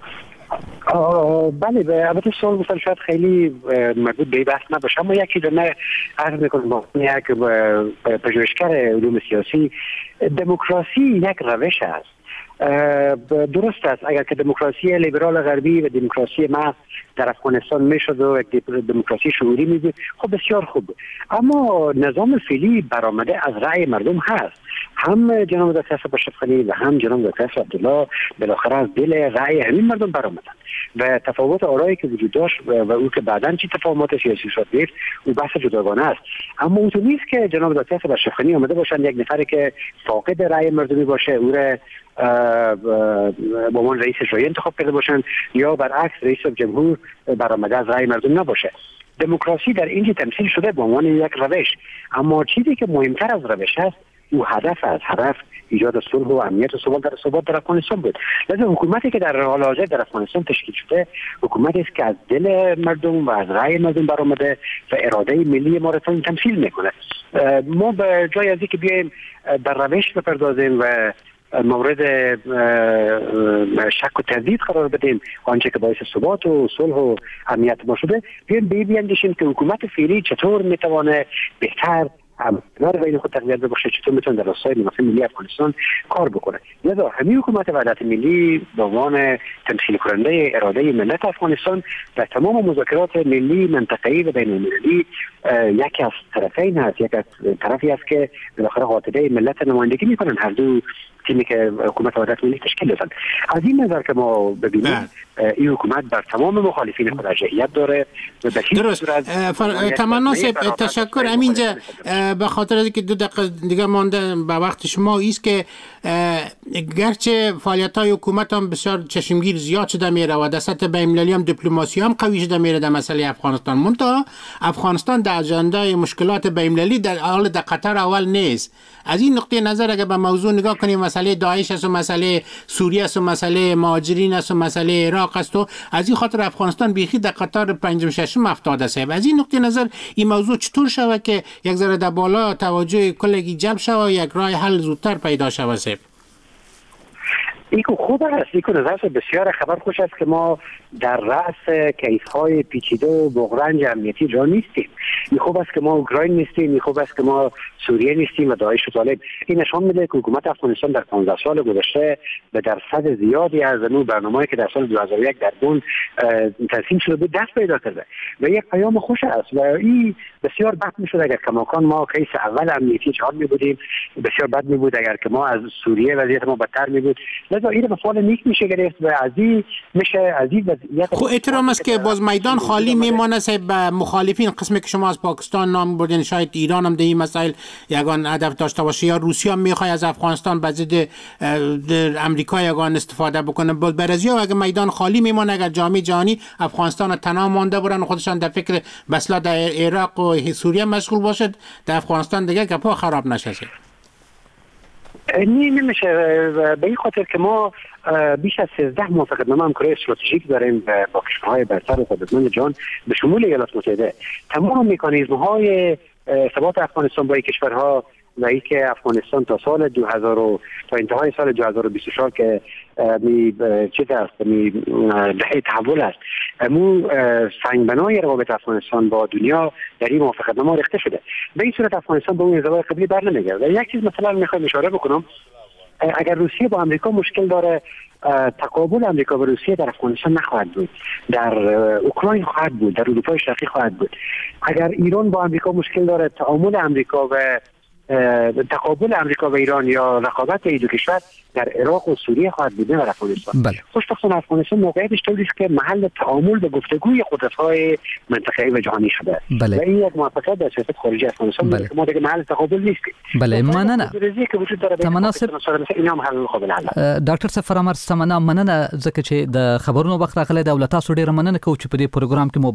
بله البته سوال مثلا شاید خیلی مربوط به بحث نباشه اما یکی دونه عرض میکنم با یک پژوهشگر علوم سیاسی دموکراسی یک روش است. درست است اگر که دموکراسی لیبرال غربی و دموکراسی محض در افغانستان میشد و یک دموکراسی شعوری میبود خب بسیار خوب، اما نظام فعلی برآمده از رأی مردم هست. هم جناب دکتر اسد اشرف غنی و هم جناب دکتر عبدالله بالاخره از دل رأی همین مردم برآمدن و تفاوت آرایی که وجود داشت و او که بعداً چی تفاوت سیاسی شد گرفت او بحث جداگانه است. اما اون تو نیست که جناب دکتر اسد اشرف غنی آمده باشن یک نفری که فاقد رأی مردمی باشه او را با عنوان رئیس اجرایی انتخاب کرده باشن یا برعکس رئیس جمهور برآمده از رأی مردم نباشه. دموکراسی در اینجا تمثیل شده به عنوان یک روش، اما چیزی که مهمتر از روش است او هدف از هدف ایجاد صلح و امنیت و ثبات در ثبات در افغانستان بود. لذا حکومتی که در حال حاضر در افغانستان تشکیل شده حکومتی است که از دل مردم و از رأی مردم برآمده و اراده ملی ما را تمثیل میکنه. ما به جای از اینکه بیایم در روش بپردازیم و مورد شک و تردید قرار بدیم آنچه که باعث ثبات و صلح و امنیت ما شده، بیایم به بیاندیشیم که حکومت فعلی چطور میتوانه بهتر همکار بین خود تقویت ببخشه، چطور میتونه در راستای منافع ملی افغانستان کار بکنه. لذا همین حکومت وحدت ملی به عنوان تمثیل کننده اراده ملت افغانستان در تمام مذاکرات ملی، منطقه‌ای و بین المللی یکی از طرفین هست، یک از طرفی است که بالاخره قاطبه ملت نمایندگی میکنن. هر دو تیمی که حکومت وحدت ملی تشکیل دادن. از این نظر که ما ببینیم این حکومت بر تمام مخالفین خود ارجحیت داره. درست. تمنا صاحب تشکر. همینجا به خاطر اینکه دو دقیقه دیگه مانده به وقت شما است که گرچه فعالیت‌های حکومت هم بسیار چشمگیر زیاد شده میره و در سطح بین‌المللی هم دیپلماسی هم قوی شده میره در مسئله افغانستان، منتها افغانستان در اجنده مشکلات بین‌المللی در حال در قطر اول نیست. از این نقطه نظر اگر به موضوع نگاه کنیم، مسئله داعش است و مسئله سوریه است و مسئله مهاجرین است و مسئله عراق است و از این خاطر افغانستان بیخی در قطار پنجم ششم افتاده است. از این نقطه نظر این موضوع چطور شود که یک ذره در بالا توجه کلگی جلب شود و یک راه حل زودتر پیدا شود؟ ایکو خوب است، ایکو نظر بسیار خبر خوش است که ما در رأس کیس‌های پیچیده و بغرنج امنیتی جا نیستیم. این خوب است که ما اوکراین نیستیم، این خوب است که ما سوریه نیستیم و داعش و طالب. این نشان میده که حکومت افغانستان در پانزده سال گذشته به درصد زیادی از اون برنامه‌ای که در سال دو هزار و یک در بن ترسیم شده بود دست پیدا کرده و یک پیام خوش است و این بسیار بد میشد اگر کماکان ما کیس اول امنیتی چهار می بودیم. بسیار بد می بود اگر که ما از سوریه وضعیت ما بدتر می بود. لذا این مثال نیک میشه گرفت و از این میشه از این وضعیت خب احترام است که باز میدان خالی میمانه صاحب. مخالفین قسمی که شما از پاکستان نام بردین، شاید ایران هم در این مسائل یگان هدف داشته باشه یا روسیه هم میخواد از افغانستان به ضد امریکا یگان استفاده بکنه. باز برازیا اگه میدان خالی میمانه، اگر جامعه جهانی افغانستان تنها مانده برن خودشان در فکر بسلا در عراق و سوریه مشغول باشد، در افغانستان دیگه گپا خراب نشه. نی نمیشه به این خاطر که ما بیش از سیزده موافقتنامه همکاری استراتژیک داریم با کشورهای برتر و قدرتمند جهان به شمول ایالات متحده. تمام مکانیزم‌های ثبات افغانستان با این کشورها و ای که افغانستان تا سال دو هزار تا انتهای سال دو هزار و بیست و چهار که می چیز است می دهه تحول است، مو سنگبنای روابط افغانستان با دنیا در این موافقتنامه ریخته شده. به این صورت افغانستان به اون انزوای قبلی بر نمیگرده. یک چیز مثلا میخوام اشاره بکنم، اگر روسیه با امریکا مشکل داره، تقابل امریکا و روسیه در افغانستان نخواهد بود، در اوکراین خواهد بود، در اروپای شرقی خواهد بود. اگر ایران با امریکا مشکل داره، تعامل امریکا و تقابل امریکا و ایران یا رقابت این دو کشور در عراق و سوریه خواهد بود، نه در افغانستان. بله. خوشبختانه افغانستان موقعیتش طوری است که محل تعامل و گفتگوی قدرت‌های منطقه‌ای و جهانی شده. بله. و این یک موفقیت در سیاست خارجی افغانستان بود که ما دیگه محل تقابل نیستیم. بله مننه. تمنا این هم حل قابل حل. ډاکټر صفر امر سمنا مننه ځکه چې د خبرونو وخت راغلی د دولت سره ډیره مننه کوم چې په دې پروګرام کې مو